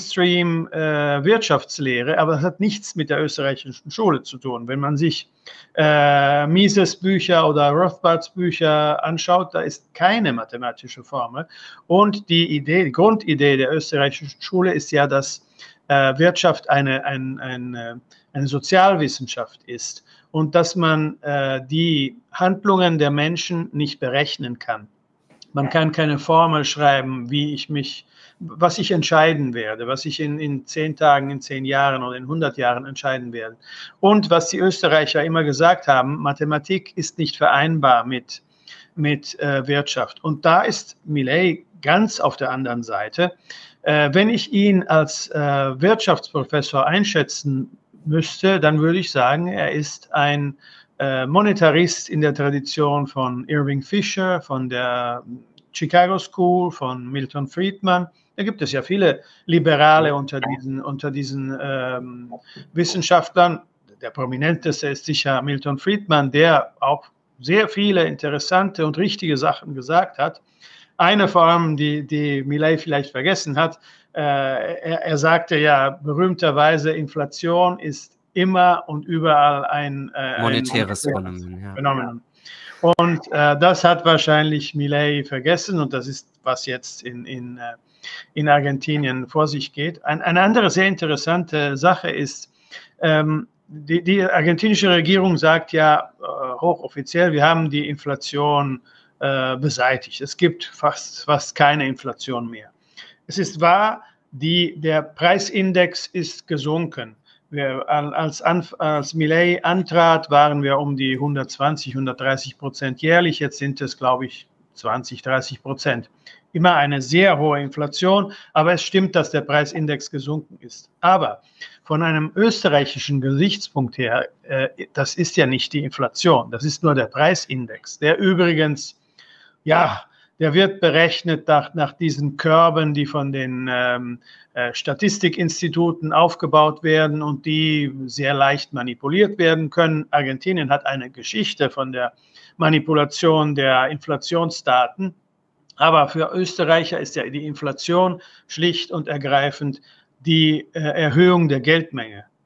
Mainstream-Wirtschaftslehre, äh, aber das hat nichts mit der österreichischen Schule zu tun. Wenn man sich äh, Mises Bücher oder Rothbards Bücher anschaut, da ist keine mathematische Formel. Und die Idee, die Grundidee der österreichischen Schule ist ja, dass äh, Wirtschaft eine, ein, ein, eine Sozialwissenschaft ist und dass man äh, die Handlungen der Menschen nicht berechnen kann. Man kann keine Formel schreiben, wie ich mich, was ich entscheiden werde, was ich in, in zehn Tagen, in zehn Jahren oder in hundert Jahren entscheiden werde. Und was die Österreicher immer gesagt haben, Mathematik ist nicht vereinbar mit, mit äh, Wirtschaft. Und da ist Milei ganz auf der anderen Seite. Äh, wenn ich ihn als äh, Wirtschaftsprofessor einschätzen müsste, dann würde ich sagen, er ist ein äh, Monetarist in der Tradition von Irving Fisher, von der Chicago School, von Milton Friedman. Da gibt es ja viele Liberale unter diesen, unter diesen ähm, Wissenschaftlern. Der prominenteste ist sicher Milton Friedman, der auch sehr viele interessante und richtige Sachen gesagt hat. Eine Form, die, die Milei vielleicht vergessen hat, äh, er, er sagte ja berühmterweise, Inflation ist immer und überall ein, äh, monetäres ein Phänomen. Ja. Phänomen. Und äh, das hat wahrscheinlich Milei vergessen und das ist, was jetzt in, in, in Argentinien vor sich geht. Ein, eine andere sehr interessante Sache ist, ähm, die, die argentinische Regierung sagt ja äh, hochoffiziell, wir haben die Inflation äh, beseitigt. Es gibt fast, fast keine Inflation mehr. Es ist wahr, die, der Preisindex ist gesunken. Wir, als, als Milei antrat, waren wir um die hundertzwanzig, hundertdreißig Prozent jährlich. Jetzt sind es, glaube ich, zwanzig, dreißig Prozent. Immer eine sehr hohe Inflation, aber es stimmt, dass der Preisindex gesunken ist. Aber von einem österreichischen Gesichtspunkt her, äh, das ist ja nicht die Inflation, das ist nur der Preisindex, der übrigens, ja, der wird berechnet nach, nach diesen Körben, die von den ähm, äh, Statistikinstituten aufgebaut werden und die sehr leicht manipuliert werden können. Argentinien hat eine Geschichte von der Manipulation der Inflationsdaten. Aber für Österreicher ist ja die Inflation schlicht und ergreifend die äh, Erhöhung der Geldmenge.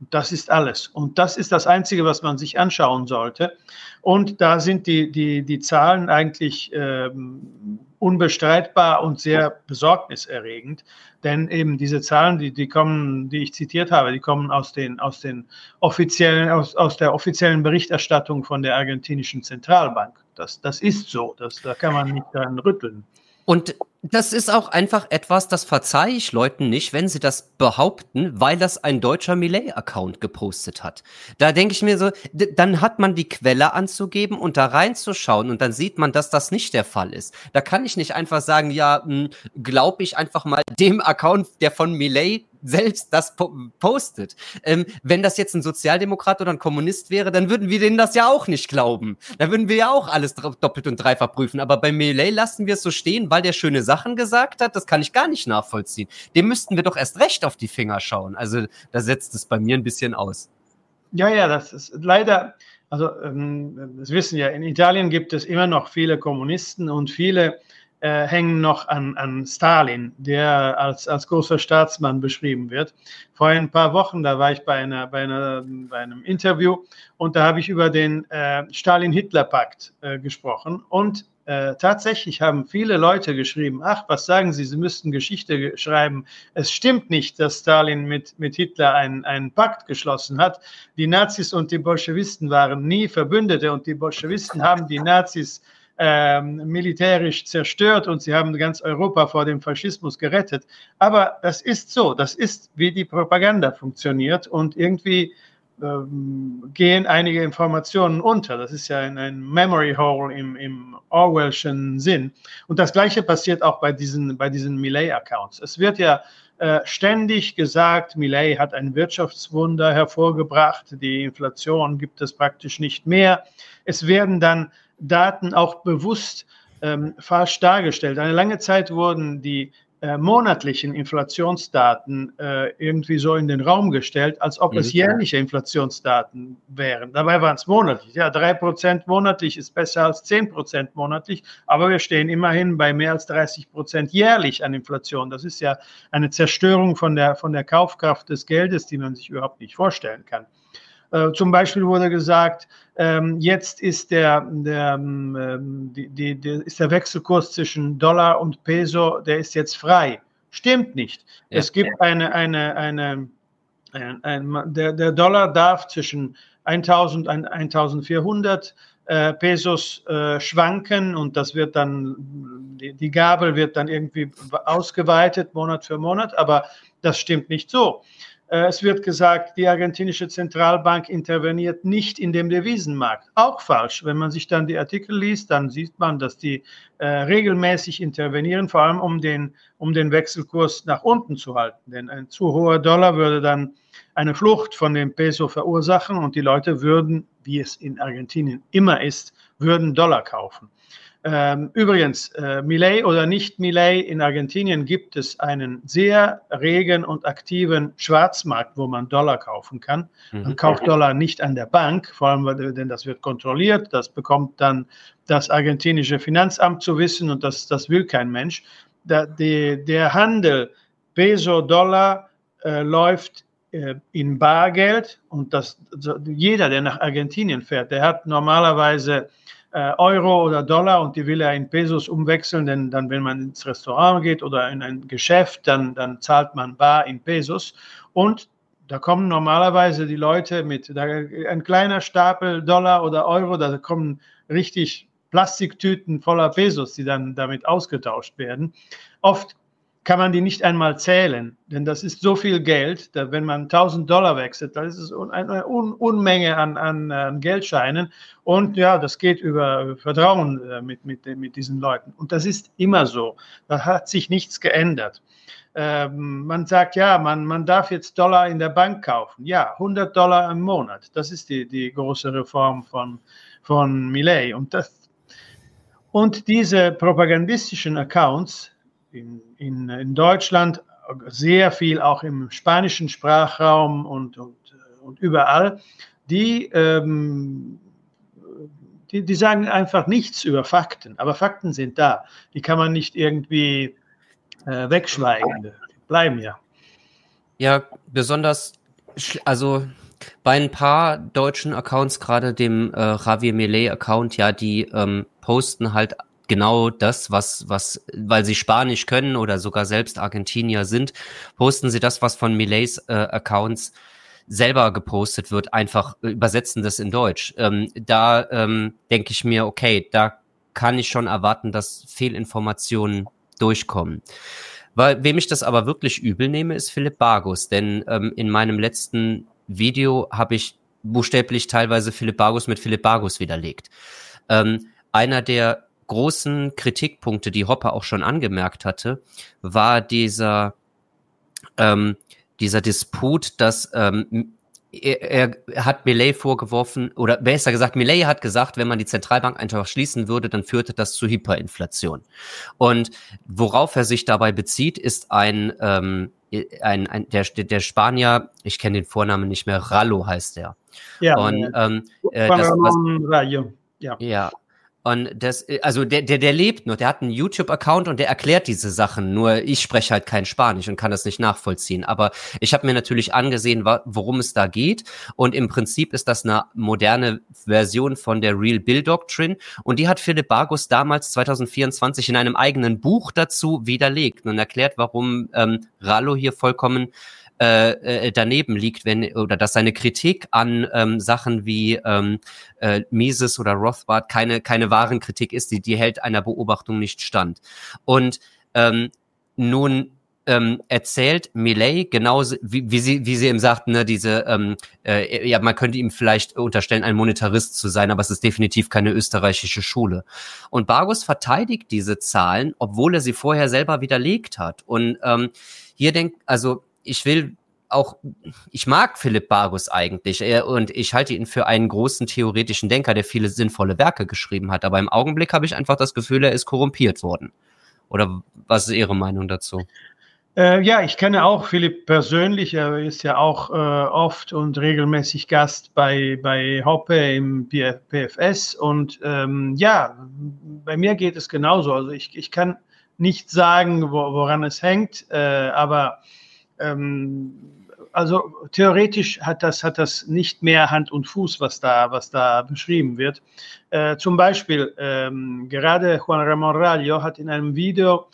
Das ist alles. Und das ist das Einzige, was man sich anschauen sollte. Und da sind die, die, die Zahlen eigentlich ähm, unbestreitbar und sehr besorgniserregend. Denn eben diese Zahlen, die, die kommen, die ich zitiert habe, die kommen aus den, aus den offiziellen, aus, aus der offiziellen Berichterstattung von der argentinischen Zentralbank. Das, das ist so. Das, da kann man nicht dran rütteln. Und das ist auch einfach etwas, das verzeihe ich Leuten nicht, wenn sie das behaupten, weil das ein deutscher Milei-Account gepostet hat. Da denke ich mir so, dann hat man die Quelle anzugeben und da reinzuschauen und dann sieht man, dass das nicht der Fall ist. Da kann ich nicht einfach sagen, ja, glaube ich einfach mal dem Account, der von Milei selbst das po- postet. Ähm, wenn das jetzt ein Sozialdemokrat oder ein Kommunist wäre, dann würden wir denen das ja auch nicht glauben. Dann würden wir ja auch alles doppelt und dreifach prüfen. Aber bei Milei lassen wir es so stehen, weil der schöne Sachen gesagt hat. Das kann ich gar nicht nachvollziehen. Dem müssten wir doch erst recht auf die Finger schauen. Also da setzt es bei mir ein bisschen aus. Ja, ja, das ist leider, also ähm, das wissen ja, in Italien gibt es immer noch viele Kommunisten und viele Äh, hängen noch an, an Stalin, der als, als großer Staatsmann beschrieben wird. Vor ein paar Wochen, da war ich bei, einer, bei, einer, bei einem Interview und da habe ich über den äh, Stalin-Hitler-Pakt äh, gesprochen und äh, tatsächlich haben viele Leute geschrieben, ach, was sagen Sie, Sie müssten Geschichte schreiben. Es stimmt nicht, dass Stalin mit, mit Hitler einen, einen Pakt geschlossen hat. Die Nazis und die Bolschewisten waren nie Verbündete und die Bolschewisten haben die Nazis Ähm, militärisch zerstört und sie haben ganz Europa vor dem Faschismus gerettet. Aber das ist so, das ist, wie die Propaganda funktioniert und irgendwie ähm, gehen einige Informationen unter. Das ist ja ein, ein Memory Hole im, im Orwellschen Sinn. Und das Gleiche passiert auch bei diesen, bei diesen Milei-Accounts. Es wird ja äh, ständig gesagt, Milei hat ein Wirtschaftswunder hervorgebracht, die Inflation gibt es praktisch nicht mehr. Es werden dann Daten auch bewusst ähm, falsch dargestellt. Eine lange Zeit wurden die äh, monatlichen Inflationsdaten äh, irgendwie so in den Raum gestellt, als ob mhm. es jährliche Inflationsdaten wären. Dabei waren es monatlich. Ja, drei Prozent monatlich ist besser als zehn Prozent monatlich, aber wir stehen immerhin bei mehr als dreißig Prozent jährlich an Inflation. Das ist ja eine Zerstörung von der, von der Kaufkraft des Geldes, die man sich überhaupt nicht vorstellen kann. Zum Beispiel wurde gesagt, ähm, jetzt ist der, der, ähm, die, die, der, ist der Wechselkurs zwischen Dollar und Peso, der ist jetzt frei. Stimmt nicht. Ja. Es gibt eine, eine, eine, ein, ein, der, der Dollar darf zwischen eintausend und eintausendvierhundert äh, Pesos äh, schwanken und das wird dann, die, die Gabel wird dann irgendwie ausgeweitet, Monat für Monat, aber das stimmt nicht so. Es wird gesagt, die argentinische Zentralbank interveniert nicht in dem Devisenmarkt. Auch falsch. Wenn man sich dann die Artikel liest, dann sieht man, dass die äh, regelmäßig intervenieren, vor allem um den, um den Wechselkurs nach unten zu halten. Denn ein zu hoher Dollar würde dann eine Flucht von dem Peso verursachen und die Leute würden, wie es in Argentinien immer ist, würden Dollar kaufen. Ähm, übrigens, äh, Milei oder nicht Milei, in Argentinien gibt es einen sehr regen und aktiven Schwarzmarkt, wo man Dollar kaufen kann. Man mhm. kauft Dollar nicht an der Bank, vor allem, denn das wird kontrolliert, das bekommt dann das argentinische Finanzamt zu wissen und das, das will kein Mensch. Da, die, der Handel Peso-Dollar äh, läuft äh, in Bargeld und das, jeder, der nach Argentinien fährt, der hat normalerweise Euro oder Dollar und die will er in Pesos umwechseln, denn dann, wenn man ins Restaurant geht oder in ein Geschäft, dann, dann zahlt man bar in Pesos und da kommen normalerweise die Leute mit da, ein kleiner Stapel Dollar oder Euro, da kommen richtig Plastiktüten voller Pesos, die dann damit ausgetauscht werden. Oft kann man die nicht einmal zählen, denn das ist so viel Geld, dass wenn man tausend Dollar wechselt, dann ist es eine Un- Unmenge an, an, an Geldscheinen und ja, das geht über Vertrauen mit, mit, mit diesen Leuten und das ist immer so, da hat sich nichts geändert. Ähm, man sagt, ja, man, man darf jetzt Dollar in der Bank kaufen, ja, hundert Dollar im Monat, das ist die, die große Reform von, von Milei und, das, und diese propagandistischen Accounts, In, in, in Deutschland, sehr viel auch im spanischen Sprachraum und, und, und überall, die, ähm, die, die sagen einfach nichts über Fakten, aber Fakten sind da. Die kann man nicht irgendwie äh, wegschweigen, die bleiben ja. Ja, besonders Also bei ein paar deutschen Accounts, gerade dem äh, Javier Milei-Account, ja, die ähm, posten halt genau das, was, was, weil sie Spanisch können oder sogar selbst Argentinier sind, posten sie das, was von Mileis äh, Accounts selber gepostet wird, einfach übersetzen das in Deutsch. Ähm, da ähm, denke ich mir, okay, da kann ich schon erwarten, dass Fehlinformationen durchkommen. Weil, wem ich das aber wirklich übel nehme, ist Philipp Bargus, denn ähm, in meinem letzten Video habe ich buchstäblich teilweise Philipp Bargus mit Philipp Bargus widerlegt. Ähm, einer der großen Kritikpunkte, die Hoppe auch schon angemerkt hatte, war dieser ähm, dieser Disput, dass ähm, er, er hat Milei vorgeworfen, oder besser gesagt, Milei hat gesagt, wenn man die Zentralbank einfach schließen würde, dann führte das zu Hyperinflation. Und worauf er sich dabei bezieht, ist ein, ähm, ein, ein der, der Spanier, ich kenne den Vornamen nicht mehr, Rallo heißt der. Ja, und ähm, äh, Juan das, was, Ramón Rayo, ja. ja, und das, also der, der, der lebt nur, der hat einen YouTube-Account und der erklärt diese Sachen. Nur ich spreche halt kein Spanisch und kann das nicht nachvollziehen. Aber ich habe mir natürlich angesehen, worum es da geht. Und im Prinzip ist das eine moderne Version von der Real Bill Doctrine. Und die hat Philipp Bargus damals zwanzig vierundzwanzig in einem eigenen Buch dazu widerlegt und erklärt, warum ähm, Rallo hier vollkommen Äh, daneben liegt, wenn, oder dass seine Kritik an ähm, Sachen wie ähm, äh, Mises oder Rothbard keine keine wahren Kritik ist, die die hält einer Beobachtung nicht stand. Und ähm, nun ähm, erzählt Milei genauso, wie, wie sie wie sie ihm sagten, ne, diese ähm, äh, ja, man könnte ihm vielleicht unterstellen, ein Monetarist zu sein, aber es ist definitiv keine österreichische Schule. Und Bargus verteidigt diese Zahlen, obwohl er sie vorher selber widerlegt hat. Und ähm, hier denkt, also ich will auch, ich mag Philipp Bargus eigentlich er, und ich halte ihn für einen großen theoretischen Denker, der viele sinnvolle Werke geschrieben hat, aber im Augenblick habe ich einfach das Gefühl, er ist korrumpiert worden. Oder was ist Ihre Meinung dazu? Äh, ja, ich kenne auch Philipp persönlich, er ist ja auch äh, oft und regelmäßig Gast bei, bei Hoppe im P F S und ähm, ja, bei mir geht es genauso, also ich, ich kann nicht sagen, wo, woran es hängt, äh, aber ähm, also theoretisch hat das, hat das nicht mehr Hand und Fuß, was da, was da beschrieben wird. Äh, zum Beispiel, ähm, gerade Juan Ramón Rayo hat in einem Video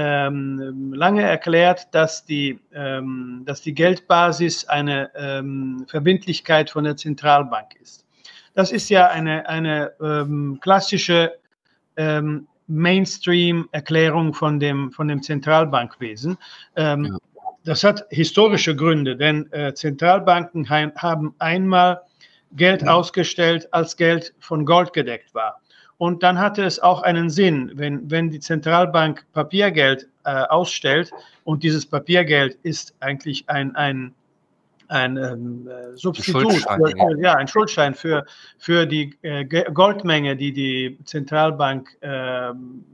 ähm, lange erklärt, dass die, ähm, dass die Geldbasis eine ähm, Verbindlichkeit von der Zentralbank ist. Das ist ja eine, eine ähm, klassische ähm, Mainstream-Erklärung von dem, von dem Zentralbankwesen. Ähm, ja. Das hat historische Gründe, denn äh, Zentralbanken haben einmal Geld ausgestellt, als Geld von Gold gedeckt war. Und dann hatte es auch einen Sinn, wenn, wenn die Zentralbank Papiergeld äh, ausstellt und dieses Papiergeld ist eigentlich ein, ein, ein ähm, Substitut, Schuldschein, für, für, ja, ein Schuldschein für, für die äh, Goldmenge, die die Zentralbank äh,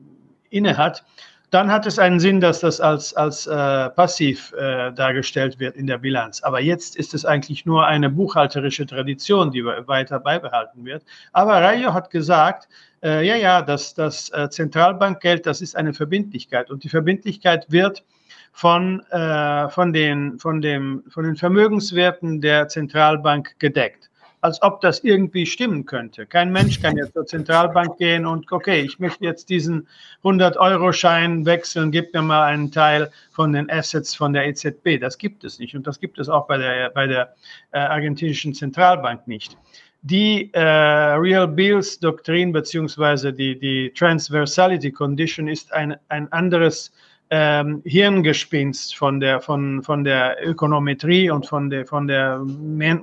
innehat, dann hat es einen Sinn, dass das als, als äh, passiv äh, dargestellt wird in der Bilanz. Aber jetzt ist es eigentlich nur eine buchhalterische Tradition, die weiter beibehalten wird. Aber Rayo hat gesagt, äh, ja, ja, das, das äh, Zentralbankgeld, das ist eine Verbindlichkeit. Und die Verbindlichkeit wird von, äh, von, den, von, dem, von den Vermögenswerten der Zentralbank gedeckt. Als ob das irgendwie stimmen könnte. Kein Mensch kann jetzt zur Zentralbank gehen und, okay, ich möchte jetzt diesen hundert-Euro-Schein wechseln, gib mir mal einen Teil von den Assets von der E Z B. Das gibt es nicht und das gibt es auch bei der, bei der äh, argentinischen Zentralbank nicht. Die äh, Real Bills Doktrin beziehungsweise die, die Transversality Condition ist ein, ein anderes Ähm, Hirngespinst von der, von, von der Ökonometrie und von der, von der Main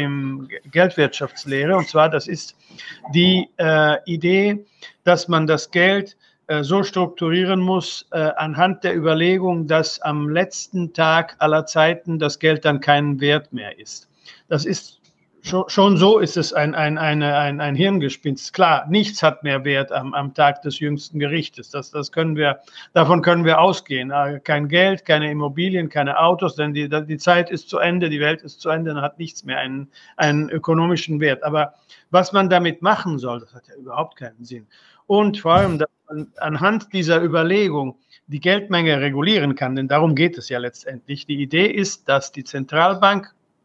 Mainstream-Geldwirtschaftslehre. Und zwar, das ist die äh, Idee, dass man das Geld äh, so strukturieren muss, äh, anhand der Überlegung, dass am letzten Tag aller Zeiten das Geld dann keinen Wert mehr ist. Das ist Schon, schon so ist es ein, ein, eine, ein, ein Hirngespinst. Klar, nichts hat mehr Wert am, am Tag des jüngsten Gerichtes. Das, das können wir, davon können wir ausgehen. Kein Geld, keine Immobilien, keine Autos, denn die, die Zeit ist zu Ende, die Welt ist zu Ende, dann hat nichts mehr einen, einen ökonomischen Wert. Aber was man damit machen soll, das hat ja überhaupt keinen Sinn. Und vor allem, dass man anhand dieser Überlegung die Geldmenge regulieren kann, denn darum geht es ja letztendlich. Die Idee ist, dass die Zentralbank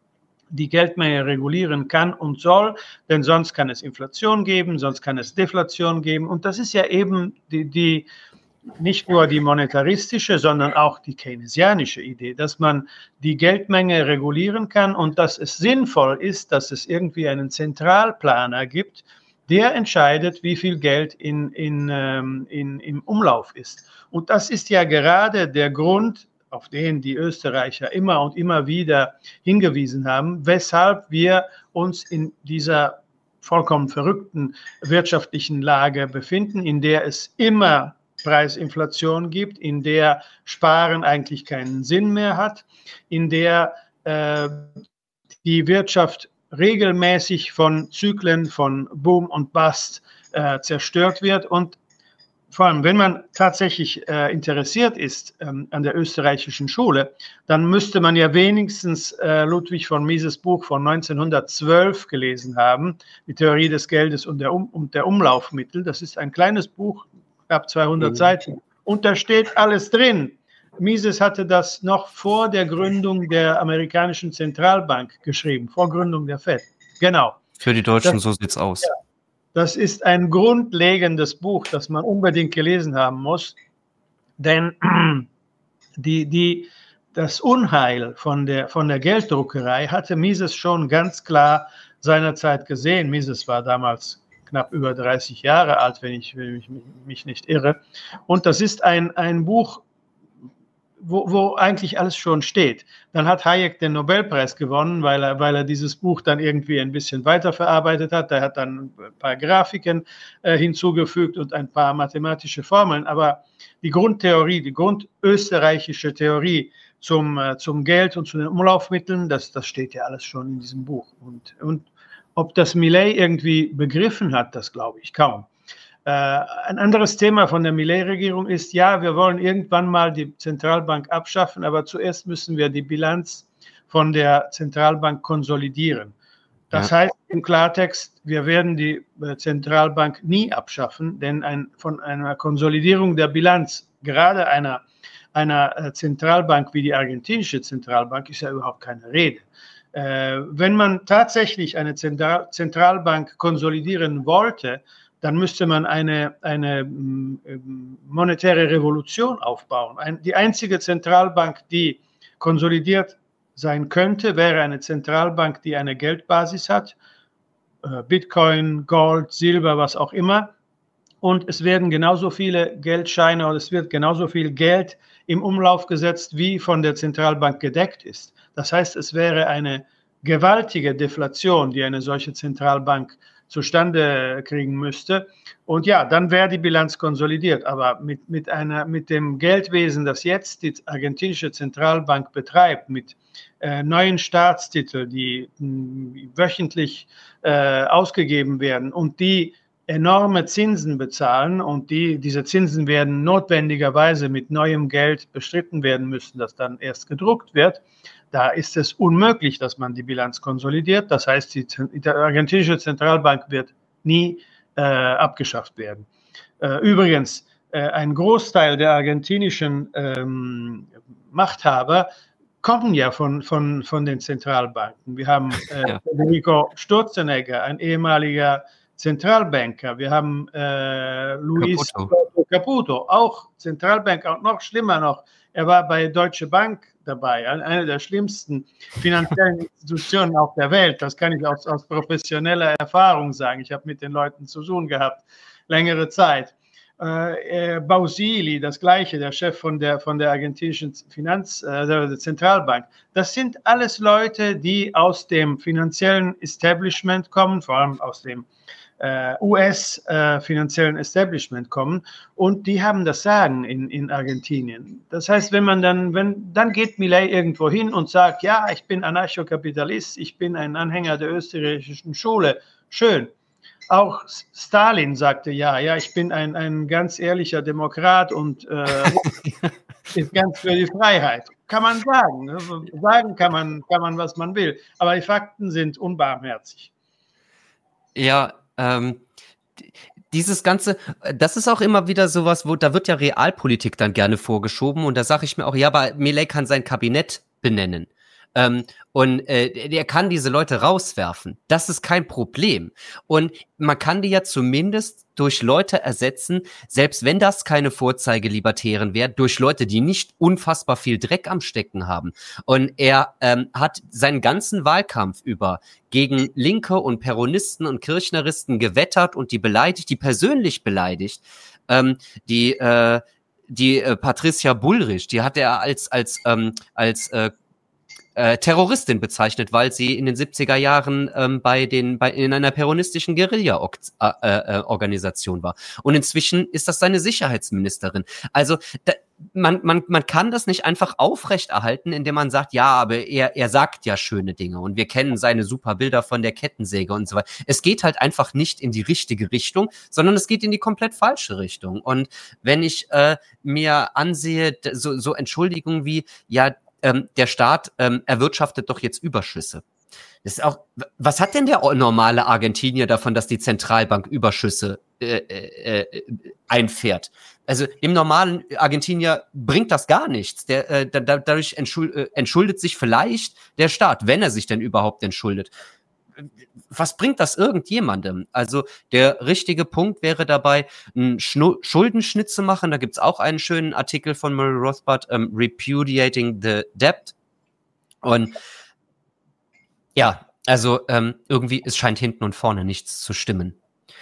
die Geldmenge regulieren kann und soll, denn sonst kann es Inflation geben, sonst kann es Deflation geben. Und das ist ja eben die, die nicht nur die monetaristische, sondern auch die keynesianische Idee, dass man die Geldmenge regulieren kann und dass es sinnvoll ist, dass es irgendwie einen Zentralplaner gibt, der entscheidet, wie viel Geld in, in, in, im Umlauf ist. Und das ist ja gerade der Grund, auf den die Österreicher immer und immer wieder hingewiesen haben, weshalb wir uns in dieser vollkommen verrückten wirtschaftlichen Lage befinden, in der es immer Preisinflation gibt, in der Sparen eigentlich keinen Sinn mehr hat, in der äh, die Wirtschaft regelmäßig von Zyklen, von Boom und Bust äh, zerstört wird. Und vor allem, wenn man tatsächlich äh, interessiert ist ähm, an der österreichischen Schule, dann müsste man ja wenigstens äh, Ludwig von Mises Buch von neunzehnhundertzwölf gelesen haben, die Theorie des Geldes und der, um und der Umlaufmittel. Das ist ein kleines Buch, knapp zweihundert mhm. Seiten. Und da steht alles drin. Mises hatte das noch vor der Gründung der amerikanischen Zentralbank geschrieben, vor Gründung der Fed. Genau. Für die Deutschen, das, so sieht's aus. Ja. Das ist ein grundlegendes Buch, das man unbedingt gelesen haben muss, denn die, die, das Unheil von der, von der Gelddruckerei hatte Mises schon ganz klar seinerzeit gesehen. Mises war damals knapp über dreißig Jahre alt, wenn ich, wenn ich mich nicht irre. Und das ist ein, ein Buch, Wo, wo eigentlich alles schon steht. Dann hat Hayek den Nobelpreis gewonnen, weil er, weil er dieses Buch dann irgendwie ein bisschen weiterverarbeitet hat. Er hat dann ein paar Grafiken äh, hinzugefügt und ein paar mathematische Formeln. Aber die Grundtheorie, die grundösterreichische Theorie zum, äh, zum Geld und zu den Umlaufmitteln, das, das steht ja alles schon in diesem Buch. Und, und ob das Milei irgendwie begriffen hat, das glaube ich kaum. Ein anderes Thema von der Milei-Regierung ist, ja, wir wollen irgendwann mal die Zentralbank abschaffen, aber zuerst müssen wir die Bilanz von der Zentralbank konsolidieren. Das ja. heißt im Klartext, wir werden die Zentralbank nie abschaffen, denn ein, von einer Konsolidierung der Bilanz, gerade einer, einer Zentralbank wie die argentinische Zentralbank, ist ja überhaupt keine Rede. Äh, wenn man tatsächlich eine Zentral- Zentralbank konsolidieren wollte, dann müsste man eine, eine monetäre Revolution aufbauen. Ein, die einzige Zentralbank, die konsolidiert sein könnte, wäre eine Zentralbank, die eine Geldbasis hat, Bitcoin, Gold, Silber, was auch immer. Und es werden genauso viele Geldscheine oder es wird genauso viel Geld im Umlauf gesetzt, wie von der Zentralbank gedeckt ist. Das heißt, es wäre eine gewaltige Deflation, die eine solche Zentralbank zustande kriegen müsste. Und ja, dann wäre die Bilanz konsolidiert. Aber mit, mit, einer, mit dem Geldwesen, das jetzt die argentinische Zentralbank betreibt, mit äh, neuen Staatstiteln, die mh, wöchentlich äh, ausgegeben werden und die enorme Zinsen bezahlen und die, diese Zinsen werden notwendigerweise mit neuem Geld bestritten werden müssen, das dann erst gedruckt wird. Da ist es unmöglich, dass man die Bilanz konsolidiert. Das heißt, die, die argentinische Zentralbank wird nie äh, abgeschafft werden. Äh, übrigens, äh, ein Großteil der argentinischen ähm, Machthaber kommen ja von, von, von den Zentralbanken. Wir haben äh, ja. Federico Sturzenegger, ein ehemaliger Zentralbanker. Wir haben äh, Luis Caputo. Caputo, auch Zentralbanker und noch schlimmer noch, er war bei Deutsche Bank dabei, eine der schlimmsten finanziellen Institutionen auf der Welt. Das kann ich aus, aus professioneller Erfahrung sagen. Ich habe mit den Leuten zu tun gehabt, längere Zeit. Äh, Bausili, das Gleiche, der Chef von der, von der argentinischen Finanz, äh, der Zentralbank. Das sind alles Leute, die aus dem finanziellen Establishment kommen, vor allem aus dem Uh, U S-finanziellen uh, Establishment kommen und die haben das Sagen in, in Argentinien. Das heißt, wenn man dann, wenn, dann geht Milei irgendwo hin und sagt, ja, ich bin Anarchokapitalist, ich bin ein Anhänger der österreichischen Schule. Schön. Auch Stalin sagte, ja, ja, ich bin ein, ein ganz ehrlicher Demokrat und äh, ist ganz für die Freiheit. Kann man sagen. Ne? Sagen kann man, kann man, was man will. Aber die Fakten sind unbarmherzig. Ja, Ähm, dieses Ganze, das ist auch immer wieder sowas, wo da wird ja Realpolitik dann gerne vorgeschoben und da sage ich mir auch, ja, aber Milei kann sein Kabinett benennen. Ähm, und äh, der kann diese Leute rauswerfen. Das ist kein Problem. Und man kann die ja zumindest durch Leute ersetzen, selbst wenn das keine Vorzeigelibertären wären, durch Leute, die nicht unfassbar viel Dreck am Stecken haben. Und er ähm, hat seinen ganzen Wahlkampf über gegen Linke und Peronisten und Kirchneristen gewettert und die beleidigt, die persönlich beleidigt. Ähm, die äh, die äh, Patricia Bullrich, die hat er als als ähm, als äh, Äh, Terroristin bezeichnet, weil sie in den siebziger Jahren ähm, bei den bei in einer peronistischen Guerilla-Organisation äh, äh, war. Und inzwischen ist das seine Sicherheitsministerin. Also da, man man man kann das nicht einfach aufrechterhalten, indem man sagt, ja, aber er er sagt ja schöne Dinge und wir kennen seine super Bilder von der Kettensäge und so weiter. Es geht halt einfach nicht in die richtige Richtung, sondern es geht in die komplett falsche Richtung. Und wenn ich äh, mir ansehe, so so Entschuldigungen wie ja Ähm, der Staat ähm, erwirtschaftet doch jetzt Überschüsse. Das ist auch, was hat denn der normale Argentinier davon, dass die Zentralbank Überschüsse äh, äh, einfährt? Also dem normalen Argentinier bringt das gar nichts. Der, äh, da, dadurch entschuld, äh, entschuldet sich vielleicht der Staat, wenn er sich denn überhaupt entschuldet. Was bringt das irgendjemandem? Also der richtige Punkt wäre dabei, einen Schnu- Schuldenschnitt zu machen. Da gibt's auch einen schönen Artikel von Murray Rothbard, ähm, Repudiating the Debt. Und ja, also ähm, irgendwie, es scheint hinten und vorne nichts zu stimmen.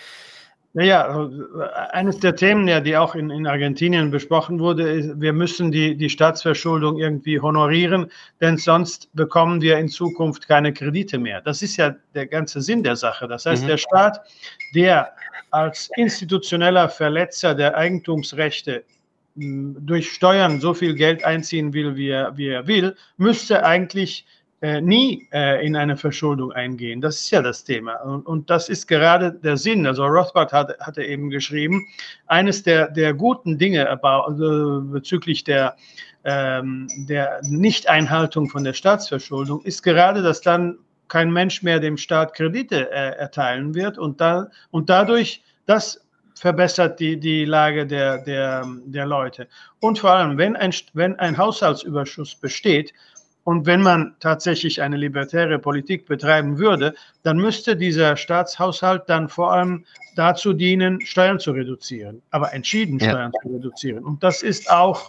Naja, eines der Themen, ja, die auch in, in Argentinien besprochen wurde, ist, wir müssen die, die Staatsverschuldung irgendwie honorieren, denn sonst bekommen wir in Zukunft keine Kredite mehr. Das ist ja der ganze Sinn der Sache. Das heißt, mhm. der Staat, der als institutioneller Verletzer der Eigentumsrechte mh, durch Steuern so viel Geld einziehen will, wie er, wie er will, müsste eigentlich Äh, nie äh, in eine Verschuldung eingehen. Das ist ja das Thema. Und, und das ist gerade der Sinn. Also Rothbard hat, hatte eben geschrieben, eines der, der guten Dinge about, also bezüglich der, ähm, der Nichteinhaltung von der Staatsverschuldung ist gerade, dass dann kein Mensch mehr dem Staat Kredite äh, erteilen wird und, da, und dadurch das verbessert die, die Lage der, der, der Leute. Und vor allem, wenn ein, wenn ein Haushaltsüberschuss besteht, und wenn man tatsächlich eine libertäre Politik betreiben würde, dann müsste dieser Staatshaushalt dann vor allem dazu dienen, Steuern zu reduzieren, aber entschieden ja. Steuern zu reduzieren. Und das ist auch,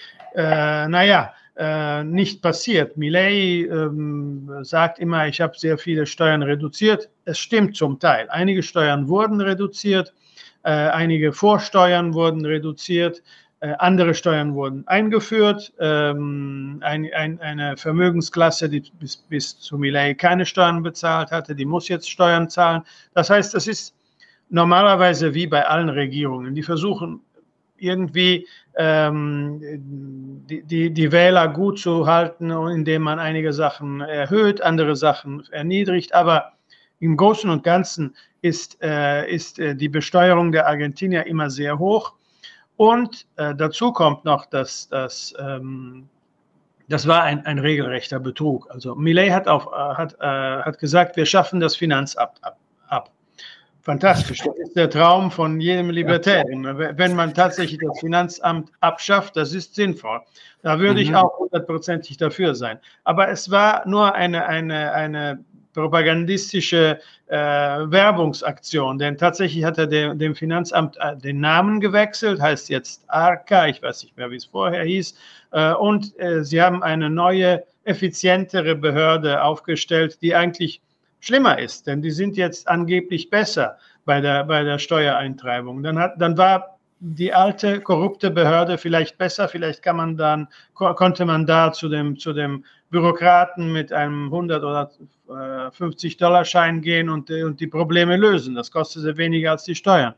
äh, naja, äh, nicht passiert. Milei ähm, sagt immer, ich habe sehr viele Steuern reduziert. Es stimmt zum Teil. Einige Steuern wurden reduziert, äh, einige Vorsteuern wurden reduziert. Äh, andere Steuern wurden eingeführt, ähm, ein, ein, eine Vermögensklasse, die bis, bis zu Milei keine Steuern bezahlt hatte, die muss jetzt Steuern zahlen. Das heißt, das ist normalerweise wie bei allen Regierungen. Die versuchen irgendwie ähm, die, die, die Wähler gut zu halten, indem man einige Sachen erhöht, andere Sachen erniedrigt, aber im Großen und Ganzen ist, äh, ist äh, die Besteuerung der Argentinier immer sehr hoch. Und äh, dazu kommt noch, dass, dass ähm, das war ein, ein regelrechter Betrug. Also Milei hat, auf, äh, hat, äh, hat gesagt, wir schaffen das Finanzamt ab. ab. Fantastisch, das ist der Traum von jedem Libertären. Wenn man tatsächlich das Finanzamt abschafft, das ist sinnvoll. Da würde mhm. ich auch hundertprozentig dafür sein. Aber es war nur eine, eine, eine propagandistische äh, Werbungsaktion, denn tatsächlich hat er dem, dem Finanzamt äh, den Namen gewechselt, heißt jetzt Arca, ich weiß nicht mehr, wie es vorher hieß, äh, und äh, sie haben eine neue, effizientere Behörde aufgestellt, die eigentlich schlimmer ist, denn die sind jetzt angeblich besser bei der, bei der Steuereintreibung. Dann, hat, dann war die alte korrupte Behörde vielleicht besser, vielleicht kann man dann, konnte man da zu dem, zu dem Bürokraten mit einem hundert oder fünfzig Dollar Schein gehen und, und die Probleme lösen. Das kostete weniger als die Steuern.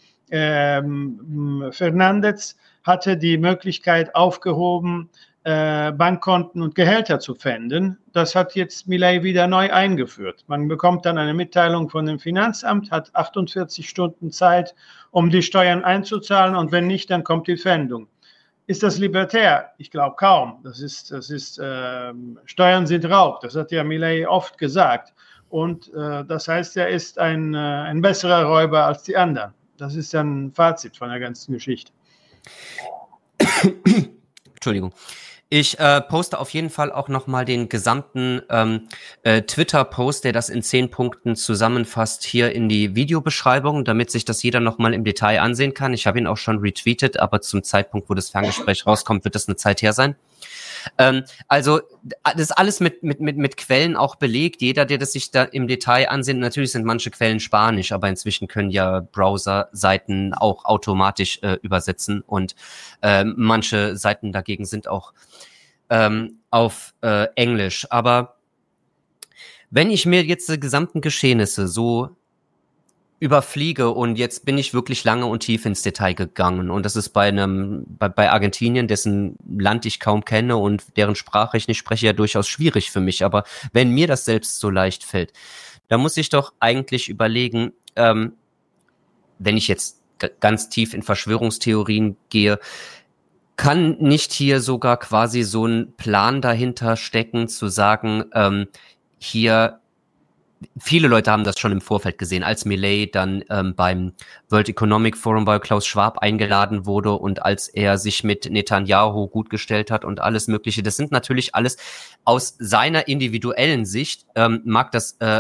Ähm, Fernandez hatte die Möglichkeit aufgehoben, äh, Bankkonten und Gehälter zu pfänden. Das hat jetzt Milei wieder neu eingeführt. Man bekommt dann eine Mitteilung von dem Finanzamt, hat achtundvierzig Stunden Zeit, um die Steuern einzuzahlen und wenn nicht, dann kommt die Pfändung. Ist das libertär? Ich glaube kaum. Das ist, das ist, äh, Steuern sind Raub. Das hat ja Milei oft gesagt. Und äh, das heißt, er ist ein, äh, ein besserer Räuber als die anderen. Das ist dann ein Fazit von der ganzen Geschichte. Entschuldigung. Ich äh, poste auf jeden Fall auch nochmal den gesamten ähm, äh, Twitter-Post, der das in zehn Punkten zusammenfasst, hier in die Videobeschreibung, damit sich das jeder nochmal im Detail ansehen kann. Ich habe ihn auch schon retweetet, aber zum Zeitpunkt, wo das Ferngespräch rauskommt, wird das eine Zeit her sein. Ähm, also das ist alles mit, mit, mit, mit Quellen auch belegt. Jeder, der das sich da im Detail ansieht, natürlich sind manche Quellen Spanisch, aber inzwischen können ja Browser-Seiten auch automatisch äh, übersetzen und äh, manche Seiten dagegen sind auch ähm, auf äh, Englisch. Aber wenn ich mir jetzt die gesamten Geschehnisse so überfliege und jetzt bin ich wirklich lange und tief ins Detail gegangen und das ist bei einem bei, bei Argentinien, dessen Land ich kaum kenne und deren Sprache ich nicht spreche, ja durchaus schwierig für mich, aber wenn mir das selbst so leicht fällt, dann muss ich doch eigentlich überlegen, ähm, wenn ich jetzt g- ganz tief in Verschwörungstheorien gehe, kann nicht hier sogar quasi so ein Plan dahinter stecken, zu sagen, ähm, hier viele Leute haben das schon im Vorfeld gesehen, als Milei dann ähm, beim World Economic Forum bei Klaus Schwab eingeladen wurde und als er sich mit Netanyahu gut gestellt hat und alles Mögliche. Das sind natürlich alles aus seiner individuellen Sicht, ähm, mag das äh,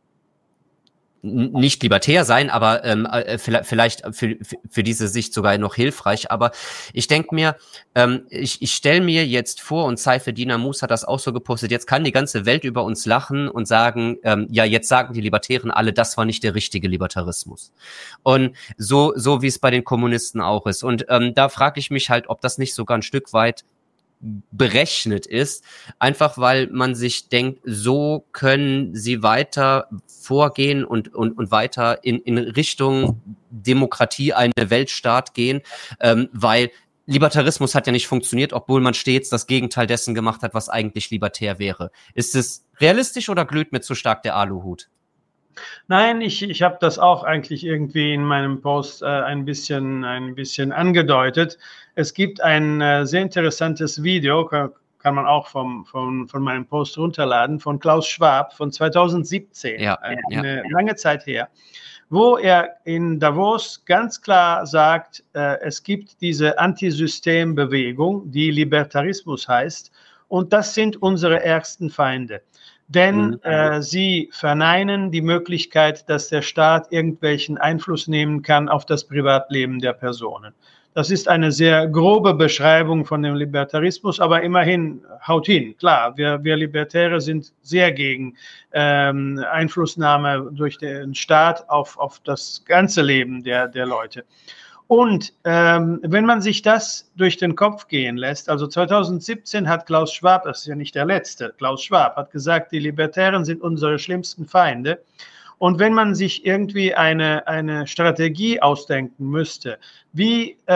nicht libertär sein, aber ähm, äh, vielleicht für, für diese Sicht sogar noch hilfreich. Aber ich denke mir, ähm, ich, ich stelle mir jetzt vor, und Saifedean Ammous hat das auch so gepostet, jetzt kann die ganze Welt über uns lachen und sagen, ähm, ja, jetzt sagen die Libertären alle, das war nicht der richtige Libertarismus. Und so, so wie es bei den Kommunisten auch ist. Und ähm, da frage ich mich halt, ob das nicht sogar ein Stück weit berechnet ist, einfach weil man sich denkt, so können sie weiter vorgehen und und und weiter in in Richtung Demokratie, eine Weltstaat gehen, ähm, weil Libertarismus hat ja nicht funktioniert, obwohl man stets das Gegenteil dessen gemacht hat, was eigentlich libertär wäre. Ist es realistisch oder glüht mir zu stark der Aluhut? Nein, ich, ich habe das auch eigentlich irgendwie in meinem Post äh, ein bisschen, ein bisschen angedeutet. Es gibt ein äh, sehr interessantes Video, kann, kann man auch vom, vom, von meinem Post runterladen, von Klaus Schwab von zweitausendsiebzehn, Ja, eine, ja. eine lange Zeit her, wo er in Davos ganz klar sagt, äh, es gibt diese Antisystembewegung, die Libertarismus heißt, und das sind unsere ärgsten Feinde. Denn äh, sie verneinen die Möglichkeit, dass der Staat irgendwelchen Einfluss nehmen kann auf das Privatleben der Personen. Das ist eine sehr grobe Beschreibung von dem Libertarismus, aber immerhin haut hin. Klar, wir, wir Libertäre sind sehr gegen ähm, Einflussnahme durch den Staat auf, auf das ganze Leben der, der Leute. Und ähm, wenn man sich das durch den Kopf gehen lässt, also zweitausendsiebzehn hat Klaus Schwab, das ist ja nicht der letzte, Klaus Schwab hat gesagt, die Libertären sind unsere schlimmsten Feinde. Und wenn man sich irgendwie eine, eine Strategie ausdenken müsste, wie, äh,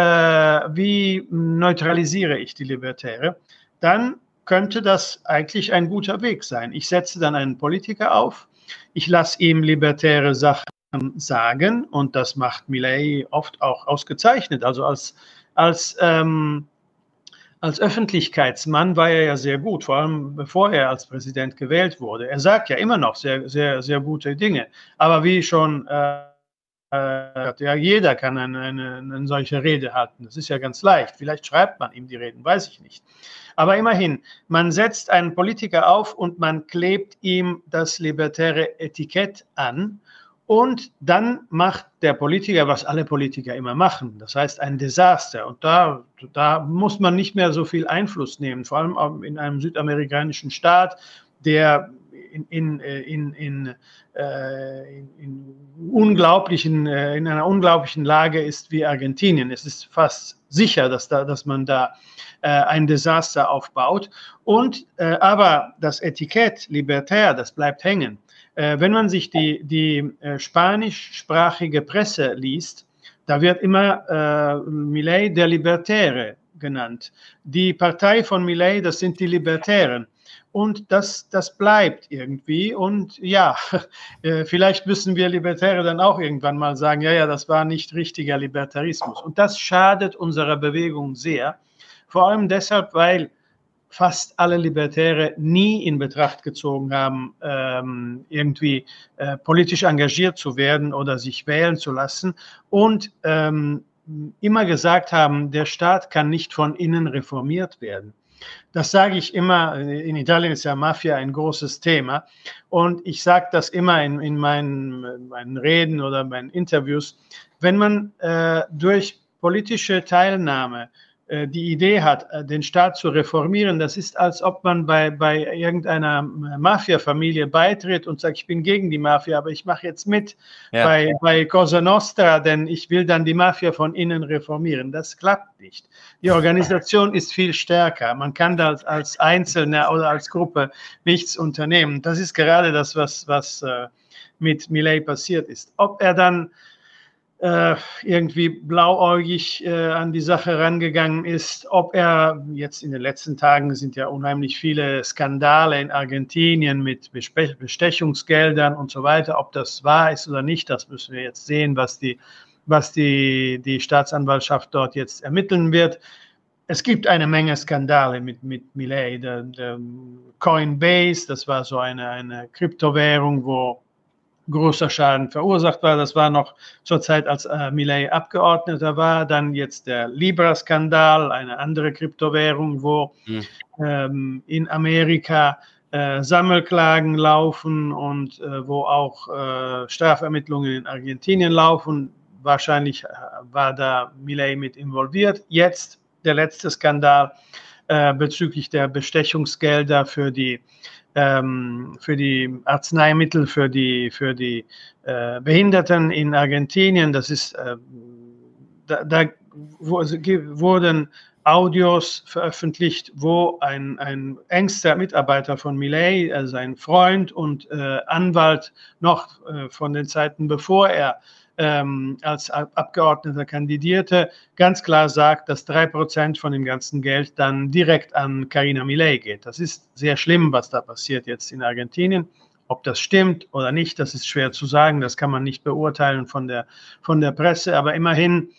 wie neutralisiere ich die Libertäre, dann könnte das eigentlich ein guter Weg sein. Ich setze dann einen Politiker auf, ich lasse ihm libertäre Sachen sagen, und das macht Milei oft auch ausgezeichnet. Also als, als, ähm, als Öffentlichkeitsmann war er ja sehr gut, vor allem bevor er als Präsident gewählt wurde. Er sagt ja immer noch sehr, sehr, sehr gute Dinge. Aber wie schon äh, ja, jeder kann eine, eine, eine solche Rede halten. Das ist ja ganz leicht. Vielleicht schreibt man ihm die Reden, weiß ich nicht. Aber immerhin, man setzt einen Politiker auf und man klebt ihm das libertäre Etikett an. Und dann macht der Politiker, was alle Politiker immer machen, das heißt ein Desaster. Und da, da muss man nicht mehr so viel Einfluss nehmen, vor allem in einem südamerikanischen Staat, der in, in, in, in, in, in, unglaublichen, in einer unglaublichen Lage ist wie Argentinien. Es ist fast sicher, dass, da, dass man da ein Desaster aufbaut. Und, aber das Etikett libertär, das bleibt hängen. Wenn man sich die, die äh, spanischsprachige Presse liest, da wird immer äh, Milei der Libertäre genannt. Die Partei von Milei, das sind die Libertären. Und das, das bleibt irgendwie. Und ja, äh, vielleicht müssen wir Libertäre dann auch irgendwann mal sagen, ja, ja, das war nicht richtiger Libertarismus. Und das schadet unserer Bewegung sehr. Vor allem deshalb, weil fast alle Libertäre nie in Betracht gezogen haben, ähm, irgendwie äh, politisch engagiert zu werden oder sich wählen zu lassen und ähm, immer gesagt haben, der Staat kann nicht von innen reformiert werden. Das sage ich immer, in Italien ist ja Mafia ein großes Thema und ich sage das immer in, in meinen, meinen Reden oder meinen Interviews, wenn man äh, durch politische Teilnahme äh, die Idee hat, den Staat zu reformieren, das ist, als ob man bei, bei irgendeiner Mafia-Familie beitritt und sagt, ich bin gegen die Mafia, aber ich mache jetzt mit ja. bei, bei Cosa Nostra, denn ich will dann die Mafia von innen reformieren. Das klappt nicht. Die Organisation ist viel stärker. Man kann da als Einzelner oder als Gruppe nichts unternehmen. Das ist gerade das, was, was äh, mit Milei passiert ist. Ob er dann äh, irgendwie blauäugig äh, an die Sache rangegangen ist, ob er jetzt in den letzten Tagen sind ja unheimlich viele Skandale in Argentinien mit Bespe- Bestechungsgeldern und so weiter, ob das wahr ist oder nicht, das müssen wir jetzt sehen, was die was die, die Staatsanwaltschaft dort jetzt ermitteln wird. Es gibt eine Menge Skandale mit, mit Milei. Der, der Coinbase, das war so eine, eine Kryptowährung, wo großer Schaden verursacht war. Das war noch zur Zeit, als äh, Milei Abgeordneter war. Dann jetzt der Libra-Skandal, eine andere Kryptowährung, wo mhm. ähm, in Amerika äh, Sammelklagen laufen und äh, wo auch äh, Strafermittlungen in Argentinien laufen. Wahrscheinlich war da Milei mit involviert. Jetzt der letzte Skandal äh, bezüglich der Bestechungsgelder für die, ähm, für die Arzneimittel, für die, für die äh, Behinderten in Argentinien. Das ist, äh, da, da wurden Audios veröffentlicht, wo ein, ein engster Mitarbeiter von Milei, also ein Freund und äh, Anwalt noch äh, von den Zeiten, bevor er Ähm, als Abgeordneter kandidierte, ganz klar sagt, dass drei Prozent von dem ganzen Geld dann direkt an Carina Milei geht. Das ist sehr schlimm, was da passiert jetzt in Argentinien. Ob das stimmt oder nicht, das ist schwer zu sagen. Das kann man nicht beurteilen von der, von der Presse. Aber immerhin,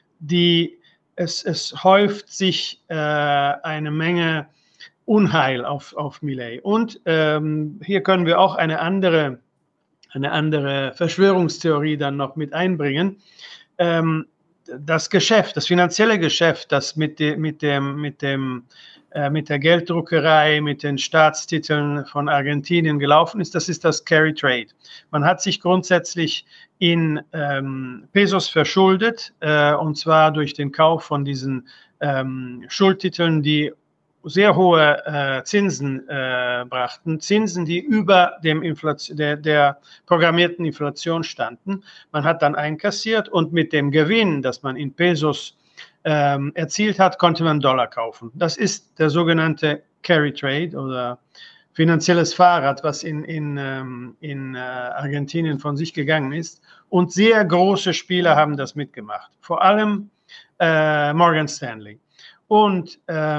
die, es, es häuft sich äh, eine Menge Unheil auf, auf Milei. Und ähm, hier können wir auch eine andere eine andere Verschwörungstheorie dann noch mit einbringen. Ähm, das Geschäft, das finanzielle Geschäft, das mit, de, mit, dem, mit, dem, äh, mit der Gelddruckerei, mit den Staatstiteln von Argentinien gelaufen ist, das ist das Carry Trade. Man hat sich grundsätzlich in ähm, Pesos verschuldet, äh, und zwar durch den Kauf von diesen ähm, Schuldtiteln, die sehr hohe äh, Zinsen äh, brachten, Zinsen, die über dem Inflation, der, der programmierten Inflation standen. Man hat dann einkassiert und mit dem Gewinn, das man in Pesos ähm, erzielt hat, konnte man Dollar kaufen. Das ist der sogenannte Carry Trade oder finanzielles Fahrrad, was in, in, ähm, in äh, Argentinien von sich gegangen ist. Und sehr große Spieler haben das mitgemacht, vor allem äh, Morgan Stanley. Und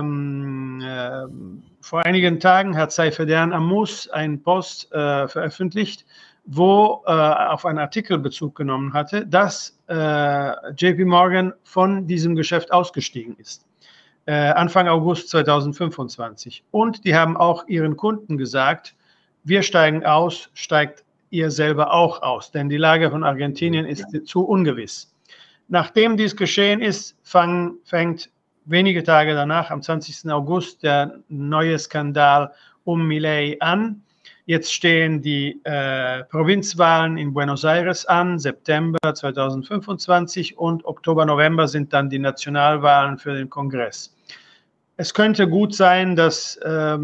ähm, äh, vor einigen Tagen hat Seyfedyan Ammous einen Post äh, veröffentlicht, wo äh, auf einen Artikel Bezug genommen hatte, dass äh, J P Morgan von diesem Geschäft ausgestiegen ist. Äh, Anfang August zweitausendfünfundzwanzig. Und die haben auch ihren Kunden gesagt, wir steigen aus, steigt ihr selber auch aus, denn die Lage von Argentinien ist zu ungewiss. Nachdem dies geschehen ist, fang, fängt wenige Tage danach, am zwanzigsten August, der neue Skandal um Milei an. Jetzt stehen die äh, Provinzwahlen in Buenos Aires an, September zweitausendfünfundzwanzig, und Oktober, November sind dann die Nationalwahlen für den Kongress. Es könnte gut sein, dass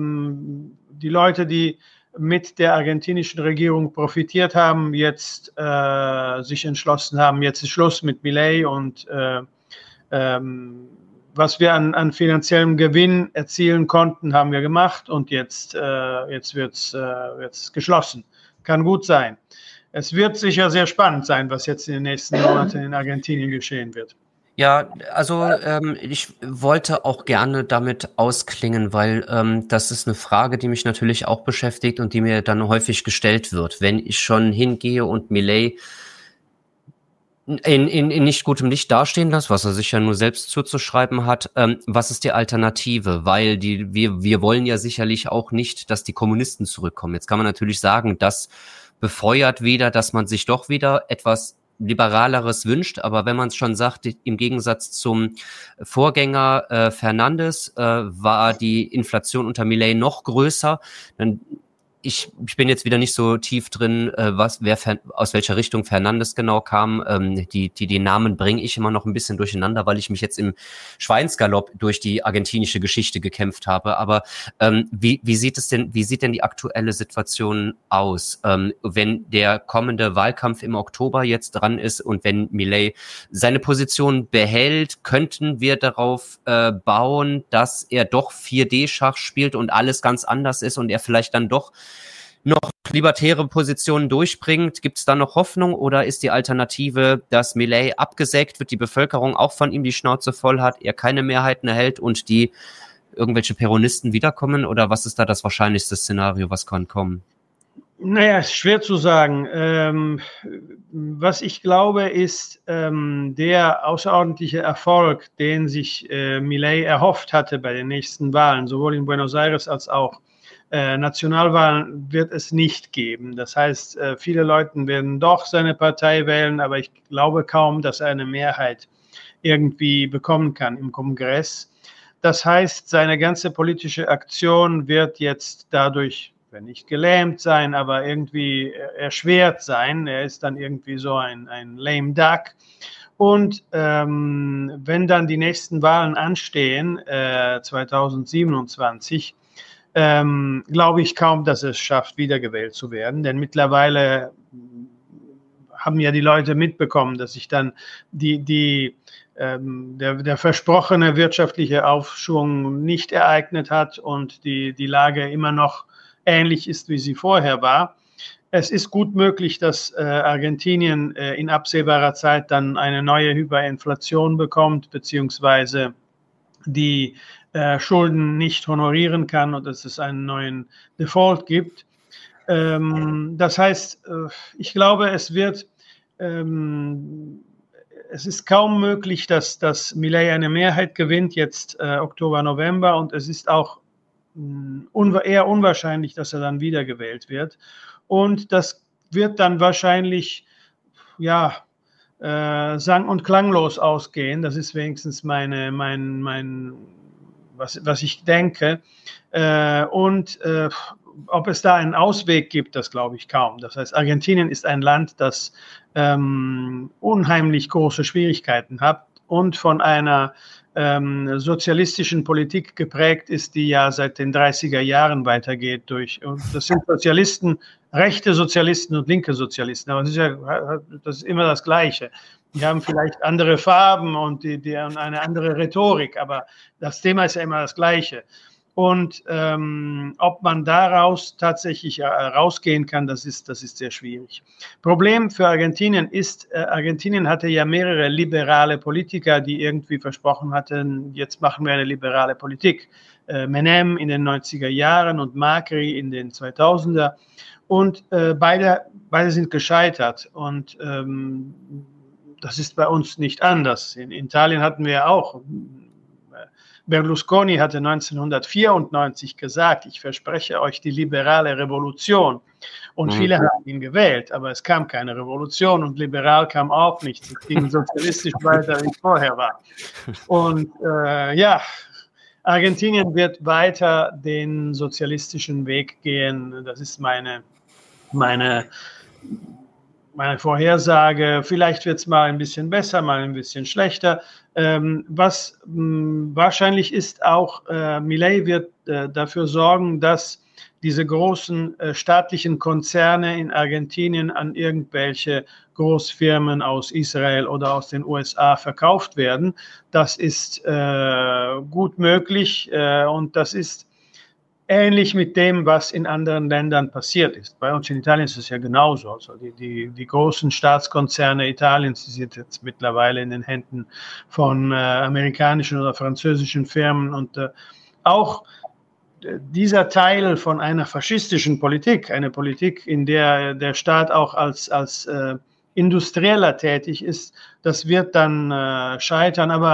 ähm, die Leute, die mit der argentinischen Regierung profitiert haben, jetzt äh, sich entschlossen haben, jetzt ist Schluss mit Milei und äh, ähm, was wir an, an finanziellem Gewinn erzielen konnten, haben wir gemacht und jetzt, äh, jetzt wird es äh, geschlossen. Kann gut sein. Es wird sicher sehr spannend sein, was jetzt in den nächsten Monaten in Argentinien geschehen wird. Ja, also ähm, ich wollte auch gerne damit ausklingen, weil ähm, das ist eine Frage, die mich natürlich auch beschäftigt und die mir dann häufig gestellt wird. Wenn ich schon hingehe und Milei In, in, in nicht gutem Licht dastehen lasse, was er sich ja nur selbst zuzuschreiben hat, ähm, was ist die Alternative? Weil die, wir, wir wollen ja sicherlich auch nicht, dass die Kommunisten zurückkommen. Jetzt kann man natürlich sagen, das befeuert wieder, dass man sich doch wieder etwas Liberaleres wünscht, aber wenn man es schon sagt, im Gegensatz zum Vorgänger äh, Fernandes äh, war die Inflation unter Milei noch größer, dann Ich, ich bin jetzt wieder nicht so tief drin, äh, was, wer, aus welcher Richtung Fernandes genau kam. Ähm, die, die, die Namen bringe ich immer noch ein bisschen durcheinander, weil ich mich jetzt im Schweinsgalopp durch die argentinische Geschichte gekämpft habe. Aber ähm, wie, wie sieht es denn, wie sieht denn die aktuelle Situation aus, ähm, wenn der kommende Wahlkampf im Oktober jetzt dran ist und wenn Milei seine Position behält, könnten wir darauf äh, bauen, dass er doch vier D Schach spielt und alles ganz anders ist und er vielleicht dann doch noch libertäre Positionen durchbringt? Gibt es da noch Hoffnung oder ist die Alternative, dass Milei abgesägt wird, die Bevölkerung auch von ihm die Schnauze voll hat, er keine Mehrheiten erhält und die irgendwelche Peronisten wiederkommen? Oder was ist da das wahrscheinlichste Szenario, was kann kommen? Naja, ist schwer zu sagen. Ähm, was ich glaube, ist ähm, der außerordentliche Erfolg, den sich äh, Milei erhofft hatte bei den nächsten Wahlen, sowohl in Buenos Aires als auch Äh, Nationalwahlen wird es nicht geben. Das heißt, äh, viele Leute werden doch seine Partei wählen, aber ich glaube kaum, dass er eine Mehrheit irgendwie bekommen kann im Kongress. Das heißt, seine ganze politische Aktion wird jetzt dadurch, wenn nicht gelähmt sein, aber irgendwie erschwert sein. Er ist dann irgendwie so ein, ein lame duck. Und ähm, wenn dann die nächsten Wahlen anstehen, äh, zweitausendsiebenundzwanzig, Ähm, glaube ich kaum, dass es schafft, wiedergewählt zu werden, denn mittlerweile haben ja die Leute mitbekommen, dass sich dann die, die, ähm, der, der versprochene wirtschaftliche Aufschwung nicht ereignet hat und die, die Lage immer noch ähnlich ist, wie sie vorher war. Es ist gut möglich, dass äh, Argentinien äh, in absehbarer Zeit dann eine neue Hyperinflation bekommt, beziehungsweise die äh, Schulden nicht honorieren kann und dass es einen neuen Default gibt. Ähm, das heißt, äh, ich glaube, es wird, ähm, es ist kaum möglich, dass, dass Milei eine Mehrheit gewinnt, jetzt äh, Oktober, November, und es ist auch mh, un eher unwahrscheinlich, dass er dann wiedergewählt wird. Und das wird dann wahrscheinlich, ja, äh, sang- und klanglos ausgehen. Das ist wenigstens meine, mein, mein, was, was ich denke. Äh, und äh, ob es da einen Ausweg gibt, das glaube ich kaum. Das heißt, Argentinien ist ein Land, das ähm, unheimlich große Schwierigkeiten hat und von einer ähm, sozialistischen Politik geprägt ist, die ja seit den dreißiger Jahren weitergeht. Durch, und das sind Sozialisten, rechte Sozialisten und linke Sozialisten, aber das ist ja das ist immer das Gleiche. Die haben vielleicht andere Farben und die, die haben eine andere Rhetorik, aber das Thema ist ja immer das Gleiche. Und ähm, ob man daraus tatsächlich äh, rausgehen kann, das ist, das ist sehr schwierig. Problem für Argentinien ist, äh, Argentinien hatte ja mehrere liberale Politiker, die irgendwie versprochen hatten, jetzt machen wir eine liberale Politik. Äh, Menem in den neunziger Jahren und Macri in den zweitausender. Und äh, beide, beide sind gescheitert. Und ähm, das ist bei uns nicht anders. In Italien hatten wir auch, Berlusconi hatte neunzehnhundertvierundneunzig gesagt, ich verspreche euch die liberale Revolution. Und viele mhm. haben ihn gewählt, aber es kam keine Revolution und liberal kam auch nichts. Es ging sozialistisch weiter, wie es vorher war. Und äh, ja, Argentinien wird weiter den sozialistischen Weg gehen. Das ist meine, meine, meine Vorhersage. Vielleicht wird es mal ein bisschen besser, mal ein bisschen schlechter. Ähm, was mh, wahrscheinlich ist auch, äh, Milei wird äh, dafür sorgen, dass diese großen äh, staatlichen Konzerne in Argentinien an irgendwelche Großfirmen aus Israel oder aus den U S A verkauft werden. Das ist äh, gut möglich äh, und das ist ähnlich mit dem, was in anderen Ländern passiert ist. Bei uns in Italien ist es ja genauso. Also die, die, die großen Staatskonzerne Italiens, die sind jetzt mittlerweile in den Händen von äh, amerikanischen oder französischen Firmen. Und äh, auch äh, dieser Teil von einer faschistischen Politik, eine Politik, in der der Staat auch als, als äh, Industrieller tätig ist, das wird dann äh, scheitern. Aber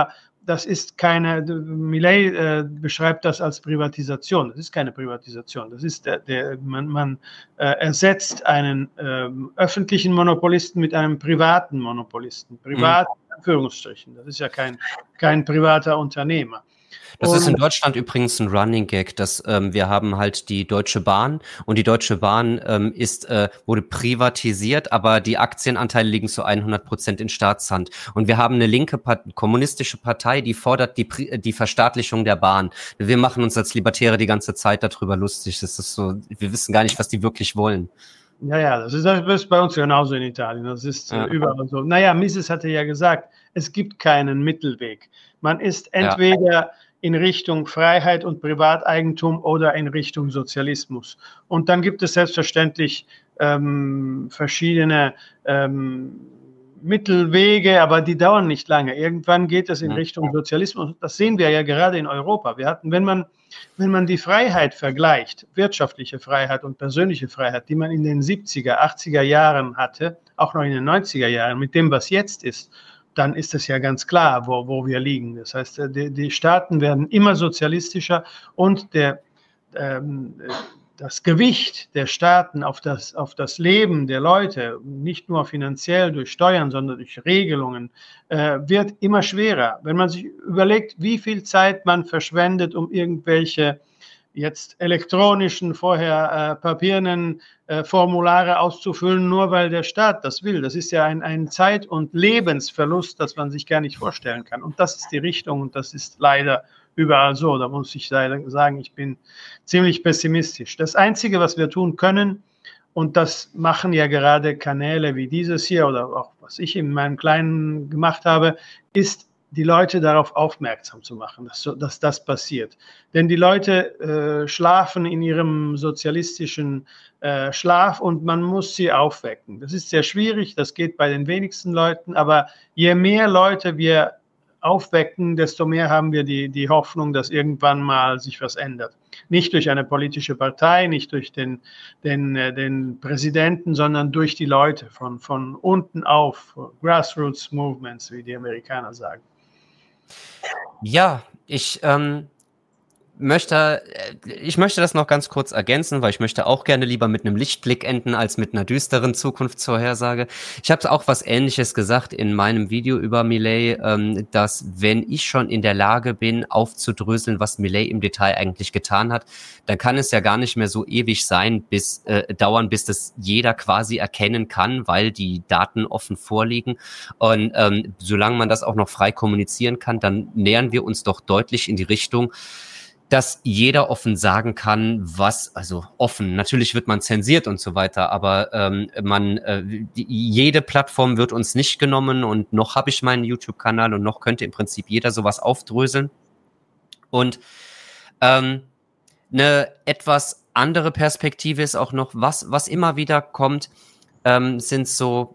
das ist keine, Milei äh, beschreibt das als Privatisation. Das ist keine Privatisation. Das ist der, der man, man äh, ersetzt einen äh, öffentlichen Monopolisten mit einem privaten Monopolisten. Privat, in Anführungsstrichen. Das ist ja kein, kein privater Unternehmer. Das ist in Deutschland übrigens ein Running Gag, dass ähm, wir haben halt die Deutsche Bahn und die Deutsche Bahn ähm, ist äh, wurde privatisiert, aber die Aktienanteile liegen zu hundert Prozent in Staatshand. Und wir haben eine linke Part- kommunistische Partei, die fordert die Pri- die Verstaatlichung der Bahn. Wir machen uns als Libertäre die ganze Zeit darüber lustig. Das ist so, wir wissen gar nicht, was die wirklich wollen. Ja, ja, das ist, das ist bei uns genauso in Italien. Das ist ja. äh, überall so. Naja, Mises hatte ja gesagt, es gibt keinen Mittelweg. Man ist entweder ja. in Richtung Freiheit und Privateigentum oder in Richtung Sozialismus. Und dann gibt es selbstverständlich ähm, verschiedene ähm, Mittelwege, aber die dauern nicht lange. Irgendwann geht es in Richtung Sozialismus. Das sehen wir ja gerade in Europa. Wir hatten, wenn man, wenn man die Freiheit vergleicht, wirtschaftliche Freiheit und persönliche Freiheit, die man in den siebziger, achtziger Jahren hatte, auch noch in den neunziger Jahren, mit dem, was jetzt ist, dann ist es ja ganz klar, wo, wo wir liegen. Das heißt, die, die Staaten werden immer sozialistischer und der, ähm, das Gewicht der Staaten auf das, auf das Leben der Leute, nicht nur finanziell durch Steuern, sondern durch Regelungen, äh, wird immer schwerer. Wenn man sich überlegt, wie viel Zeit man verschwendet, um irgendwelche jetzt elektronischen, vorher äh, papierenden äh, Formulare auszufüllen, nur weil der Staat das will. Das ist ja ein, ein Zeit- und Lebensverlust, das man sich gar nicht vorstellen kann. Und das ist die Richtung und das ist leider überall so. Da muss ich leider sagen, ich bin ziemlich pessimistisch. Das Einzige, was wir tun können, und das machen ja gerade Kanäle wie dieses hier oder auch was ich in meinem Kleinen gemacht habe, ist, die Leute darauf aufmerksam zu machen, dass, dass das passiert. Denn die Leute äh, schlafen in ihrem sozialistischen äh, Schlaf und man muss sie aufwecken. Das ist sehr schwierig, das geht bei den wenigsten Leuten, aber je mehr Leute wir aufwecken, desto mehr haben wir die, die Hoffnung, dass irgendwann mal sich was ändert. Nicht durch eine politische Partei, nicht durch den, den, den Präsidenten, sondern durch die Leute, von, von unten auf, Grassroots Movements, wie die Amerikaner sagen. Ja, ich ähm, möchte, ich möchte das noch ganz kurz ergänzen, weil ich möchte auch gerne lieber mit einem Lichtblick enden als mit einer düsteren Zukunftsvorhersage. Ich habe auch was Ähnliches gesagt in meinem Video über Milei, ähm, dass wenn ich schon in der Lage bin, aufzudröseln, was Milei im Detail eigentlich getan hat, dann kann es ja gar nicht mehr so ewig sein, bis äh, dauern, bis das jeder quasi erkennen kann, weil die Daten offen vorliegen. Und ähm, solange man das auch noch frei kommunizieren kann, dann nähern wir uns doch deutlich in die Richtung, dass jeder offen sagen kann, was, also offen, natürlich wird man zensiert und so weiter, aber ähm, man, äh, die, jede Plattform wird uns nicht genommen und noch habe ich meinen YouTube-Kanal und noch könnte im Prinzip jeder sowas aufdröseln. Und ähm, eine etwas andere Perspektive ist auch noch, was, was immer wieder kommt, ähm, sind so,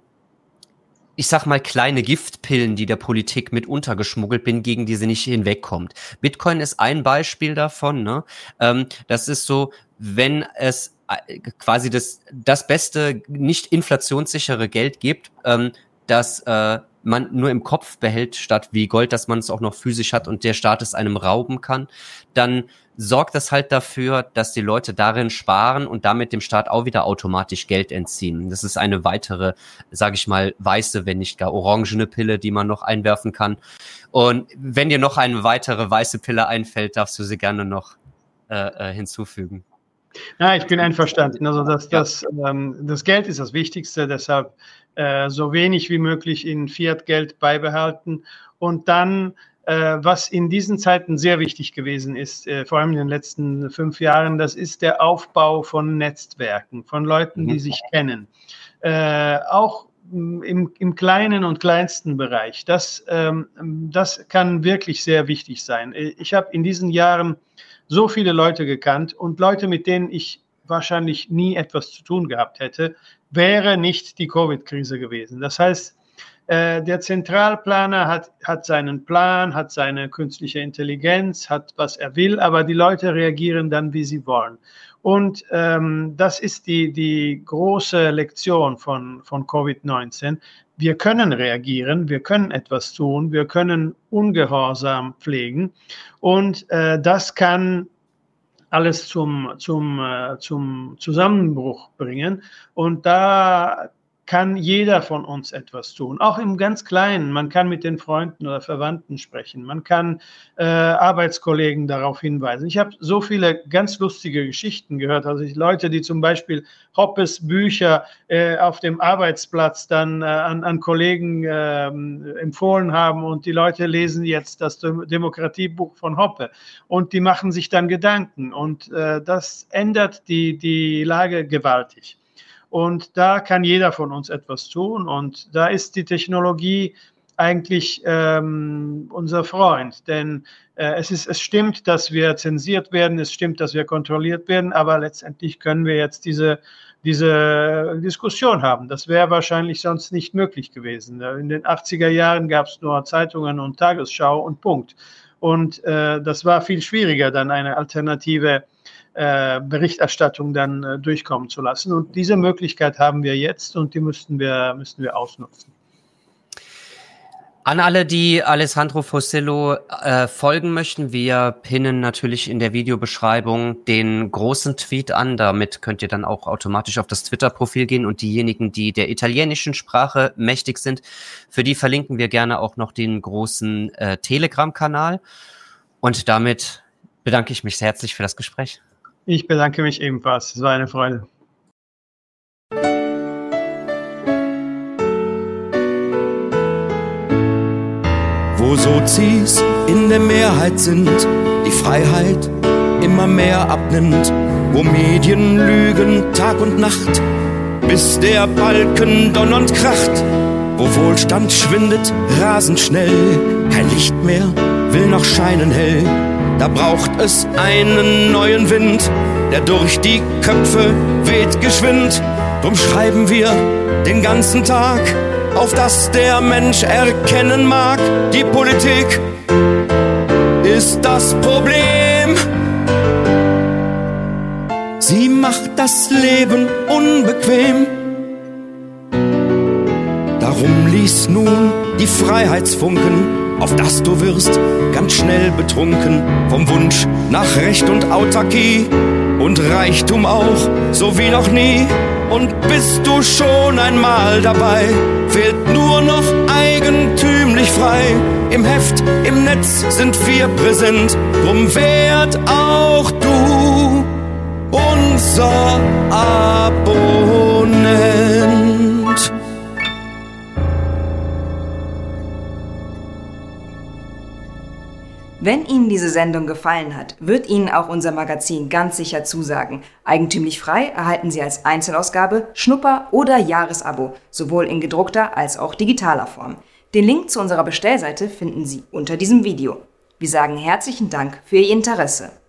ich sag mal, kleine Giftpillen, die der Politik mit untergeschmuggelt bin, gegen die sie nicht hinwegkommt. Bitcoin ist ein Beispiel davon, ne? Ähm, das ist so, wenn es quasi das, das beste, nicht inflationssichere Geld gibt, ähm, das äh, man nur im Kopf behält, statt wie Gold, dass man es auch noch physisch hat und der Staat es einem rauben kann, dann sorgt das halt dafür, dass die Leute darin sparen und damit dem Staat auch wieder automatisch Geld entziehen. Das ist eine weitere, sage ich mal, weiße, wenn nicht gar orangene Pille, die man noch einwerfen kann. Und wenn dir noch eine weitere weiße Pille einfällt, darfst du sie gerne noch äh, hinzufügen. Ja, ich bin einverstanden. Also das, das, ähm, das Geld ist das Wichtigste, deshalb äh, so wenig wie möglich in Fiat-Geld beibehalten und dann was in diesen Zeiten sehr wichtig gewesen ist, vor allem in den letzten fünf Jahren, das ist der Aufbau von Netzwerken, von Leuten, die sich kennen. Äh, auch im, im kleinen und kleinsten Bereich. Das, ähm, das kann wirklich sehr wichtig sein. Ich habe in diesen Jahren so viele Leute gekannt und Leute, mit denen ich wahrscheinlich nie etwas zu tun gehabt hätte, wäre nicht die Covid-Krise gewesen. Das heißt, der Zentralplaner hat, hat seinen Plan, hat seine künstliche Intelligenz, hat was er will, aber die Leute reagieren dann, wie sie wollen. Und ähm, das ist die, die große Lektion von, von Covid neunzehn. Wir können reagieren, wir können etwas tun, wir können Ungehorsam pflegen und äh, das kann alles zum, zum, äh, zum Zusammenbruch bringen. Und da kann jeder von uns etwas tun, auch im ganz Kleinen. Man kann mit den Freunden oder Verwandten sprechen, man kann äh, Arbeitskollegen darauf hinweisen. Ich habe so viele ganz lustige Geschichten gehört, also ich, Leute, die zum Beispiel Hoppes Bücher äh, auf dem Arbeitsplatz dann äh, an, an Kollegen äh, empfohlen haben und die Leute lesen jetzt das Demokratiebuch von Hoppe und die machen sich dann Gedanken und äh, das ändert die, die Lage gewaltig. Und da kann jeder von uns etwas tun. Und da ist die Technologie eigentlich ähm, unser Freund. Denn äh, es, ist, es stimmt, dass wir zensiert werden, es stimmt, dass wir kontrolliert werden, aber letztendlich können wir jetzt diese, diese Diskussion haben. Das wäre wahrscheinlich sonst nicht möglich gewesen. In den achtziger Jahren gab es nur Zeitungen und Tagesschau und Punkt. Und äh, das war viel schwieriger, dann eine alternative Berichterstattung dann äh, durchkommen zu lassen. Und diese Möglichkeit haben wir jetzt und die müssten wir, müssten wir ausnutzen. An alle, die Alessandro Fossilo äh, folgen möchten, wir pinnen natürlich in der Videobeschreibung den großen Tweet an. Damit könnt ihr dann auch automatisch auf das Twitter-Profil gehen und diejenigen, die der italienischen Sprache mächtig sind, für die verlinken wir gerne auch noch den großen äh, Telegram-Kanal. Und damit bedanke ich mich sehr herzlich für das Gespräch. Ich bedanke mich ebenfalls. Es war eine Freude. Wo Sozis in der Mehrheit sind, die Freiheit immer mehr abnimmt, wo Medien lügen Tag und Nacht, bis der Balken donnernd kracht, wo Wohlstand schwindet rasend schnell, kein Licht mehr will noch scheinen hell. Da braucht es einen neuen Wind, der durch die Köpfe weht geschwind. Drum schreiben wir den ganzen Tag, auf dass der Mensch erkennen mag. Die Politik ist das Problem. Sie macht das Leben unbequem. Darum lies nun die Freiheitsfunken, auf dass du wirst ganz schnell betrunken vom Wunsch nach Recht und Autarkie und Reichtum auch, so wie noch nie. Und bist du schon einmal dabei, fehlt nur noch eigentümlich frei. Im Heft, im Netz sind wir präsent, drum werd auch du unser Abonnent. Wenn Ihnen diese Sendung gefallen hat, wird Ihnen auch unser Magazin ganz sicher zusagen. Eigentümlich frei erhalten Sie als Einzelausgabe, Schnupper- oder Jahresabo, sowohl in gedruckter als auch digitaler Form. Den Link zu unserer Bestellseite finden Sie unter diesem Video. Wir sagen herzlichen Dank für Ihr Interesse.